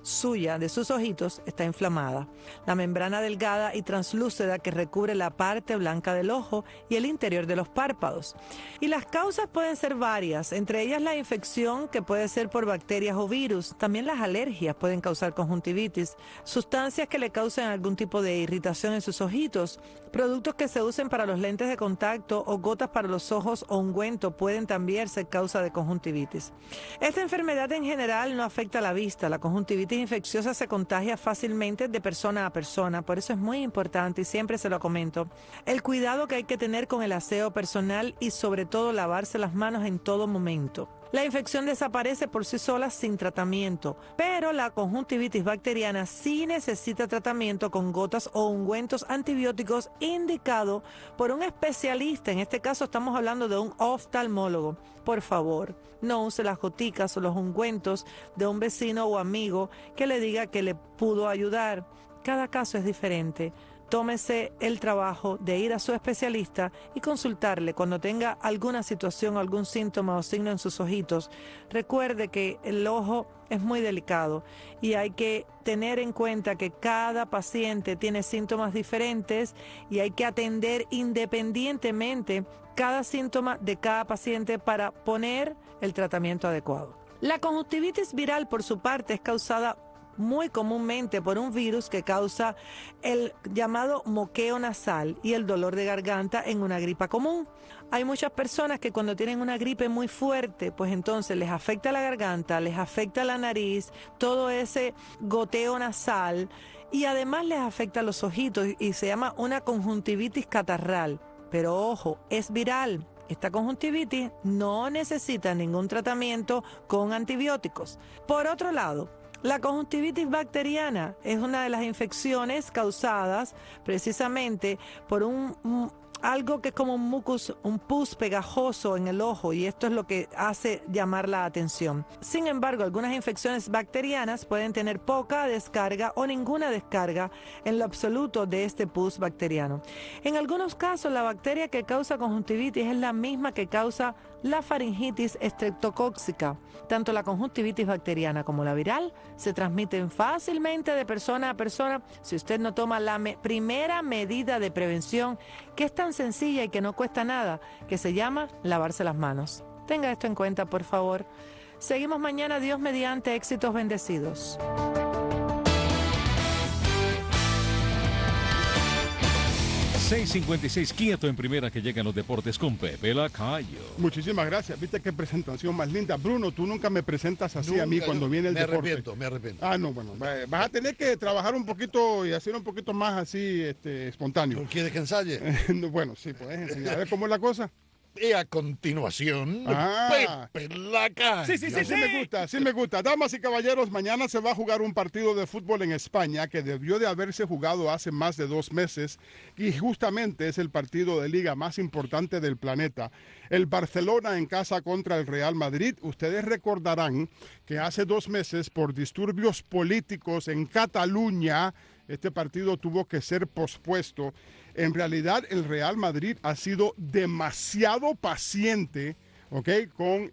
suya, de sus ojitos, está inflamada. La membrana delgada y translúcida que recubre la parte blanca del ojo y el interior de los párpados. Y las causas pueden ser varias, entre ellas la infección, que puede ser por bacterias o virus. También las alergias pueden causar conjuntivitis, sustancias que le causen algún tipo de irritación en sus ojitos, productos que se usen para los lentes de contacto o gotas para los ojos o ungüento pueden también ser causa de conjuntivitis. Esta enfermedad en general no afecta a la vista. La conjuntivitis infecciosa se contagia fácilmente de persona a persona, por eso es muy importante y siempre se lo comento, el cuidado que hay que tener con el aseo personal y sobre todo lavarse las manos en todo momento. La infección desaparece por sí sola sin tratamiento, pero la conjuntivitis bacteriana sí necesita tratamiento con gotas o ungüentos antibióticos indicado por un especialista. En este caso estamos hablando de un oftalmólogo. Por favor, no use las goticas o los ungüentos de un vecino o amigo que le diga que le pudo ayudar. Cada caso es diferente. Tómese el trabajo de ir a su especialista y consultarle cuando tenga alguna situación, algún síntoma o signo en sus ojitos. Recuerde que el ojo es muy delicado y hay que tener en cuenta que cada paciente tiene síntomas diferentes y hay que atender independientemente cada síntoma de cada paciente para poner el tratamiento adecuado. La conjuntivitis viral, por su parte, es causada muy comúnmente por un virus que causa el llamado moqueo nasal y el dolor de garganta en una gripa común. Hay muchas personas que cuando tienen una gripe muy fuerte, pues entonces les afecta la garganta, les afecta la nariz, todo ese goteo nasal y además les afecta los ojitos y se llama una conjuntivitis catarral. Pero ojo, es viral. Esta conjuntivitis no necesita ningún tratamiento con antibióticos. Por otro lado, la conjuntivitis bacteriana es una de las infecciones causadas precisamente por algo que es como un mucus, un pus pegajoso en el ojo, y esto es lo que hace llamar la atención. Sin embargo, algunas infecciones bacterianas pueden tener poca descarga o ninguna descarga en lo absoluto de este pus bacteriano. En algunos casos, la bacteria que causa conjuntivitis es la misma que causa la faringitis estreptocóxica. Tanto la conjuntivitis bacteriana como la viral se transmiten fácilmente de persona a persona si usted no toma la primera medida de prevención, que es tan sencilla y que no cuesta nada, que se llama lavarse las manos. Tenga esto en cuenta, por favor. Seguimos mañana, Dios mediante, éxitos bendecidos. 6:56, quieto en primera, que llegan los deportes con Pepe Lacayo. Muchísimas gracias. Viste qué presentación más linda. Bruno, tú nunca me presentas así a mí cuando viene el deporte. Me arrepiento. Ah, no, bueno, vas a tener que trabajar un poquito y hacer un poquito más así, espontáneo. ¿Quieres que ensaye? Bueno, sí, puedes enseñar. A ver cómo es la cosa. Y a continuación, Pepe Lacayo. Sí, me gusta. Damas y caballeros, mañana se va a jugar un partido de fútbol en España que debió de haberse jugado hace más de 2 meses y justamente es el partido de liga más importante del planeta. El Barcelona en casa contra el Real Madrid. Ustedes recordarán que hace 2 meses, por disturbios políticos en Cataluña, este partido tuvo que ser pospuesto. En realidad, el Real Madrid ha sido demasiado paciente, ¿ok?, con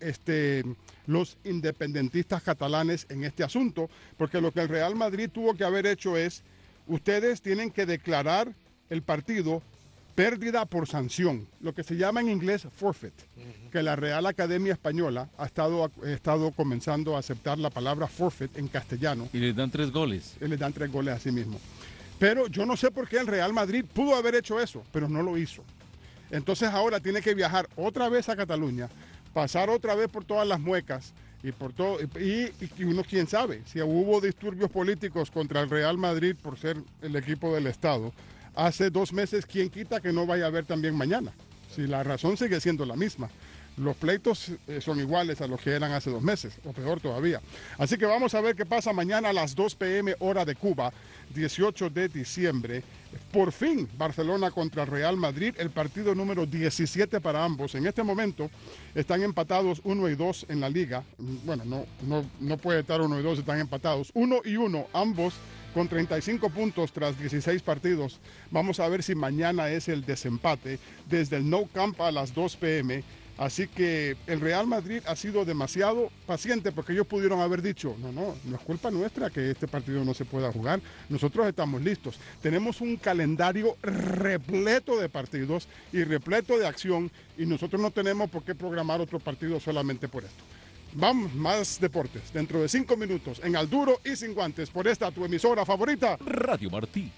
los independentistas catalanes en este asunto, porque lo que el Real Madrid tuvo que haber hecho es, ustedes tienen que declarar el partido pérdida por sanción, lo que se llama en inglés forfeit, que la Real Academia Española ha estado comenzando a aceptar la palabra forfeit en castellano. Y les dan 3 goles. Y les dan 3 goles a sí mismo. Pero yo no sé por qué el Real Madrid pudo haber hecho eso, pero no lo hizo. Entonces ahora tiene que viajar otra vez a Cataluña, pasar otra vez por todas las muecas y por todo, y uno quién sabe, si hubo disturbios políticos contra el Real Madrid por ser el equipo del Estado hace 2 meses, quién quita que no vaya a haber también mañana, si la razón sigue siendo la misma. Los pleitos son iguales a los que eran hace 2 meses, o peor todavía. Así que vamos a ver qué pasa mañana a las 2 p.m. hora de Cuba, 18 de diciembre. Por fin, Barcelona contra Real Madrid, el partido número 17 para ambos. En este momento están empatados 1-2 en la liga. Bueno, no puede estar 1-2, están empatados 1-1, ambos con 35 puntos tras 16 partidos. Vamos a ver si mañana es el desempate. Desde el Nou Camp a las 2 p.m., Así que el Real Madrid ha sido demasiado paciente porque ellos pudieron haber dicho, no es culpa nuestra que este partido no se pueda jugar. Nosotros estamos listos. Tenemos un calendario repleto de partidos y repleto de acción y nosotros no tenemos por qué programar otro partido solamente por esto. Vamos, más deportes. Dentro de 5 minutos en Al Duro y Sin Guantes por esta tu emisora favorita, Radio Martí.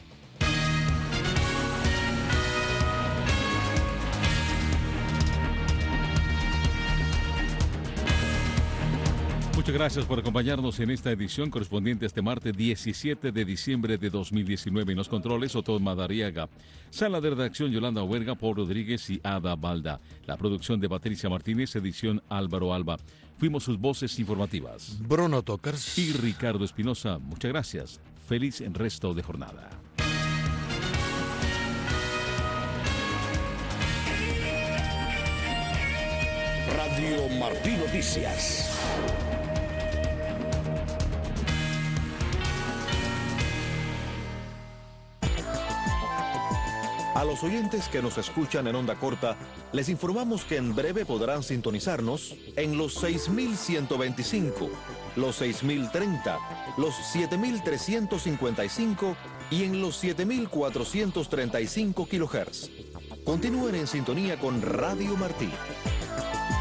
Muchas gracias por acompañarnos en esta edición correspondiente a este martes 17 de diciembre de 2019. En los controles, Otón Madariaga. Sala de redacción, Yolanda Huerga, Paul Rodríguez y Ada Balda. La producción de Patricia Martínez, edición Álvaro Alba. Fuimos sus voces informativas. Bruno Tokers. Y Ricardo Espinosa. Muchas gracias. Feliz resto de jornada. Radio Martí Noticias. A los oyentes que nos escuchan en onda corta, les informamos que en breve podrán sintonizarnos en los 6.125, los 6.030, los 7.355 y en los 7.435 kHz. Continúen en sintonía con Radio Martí.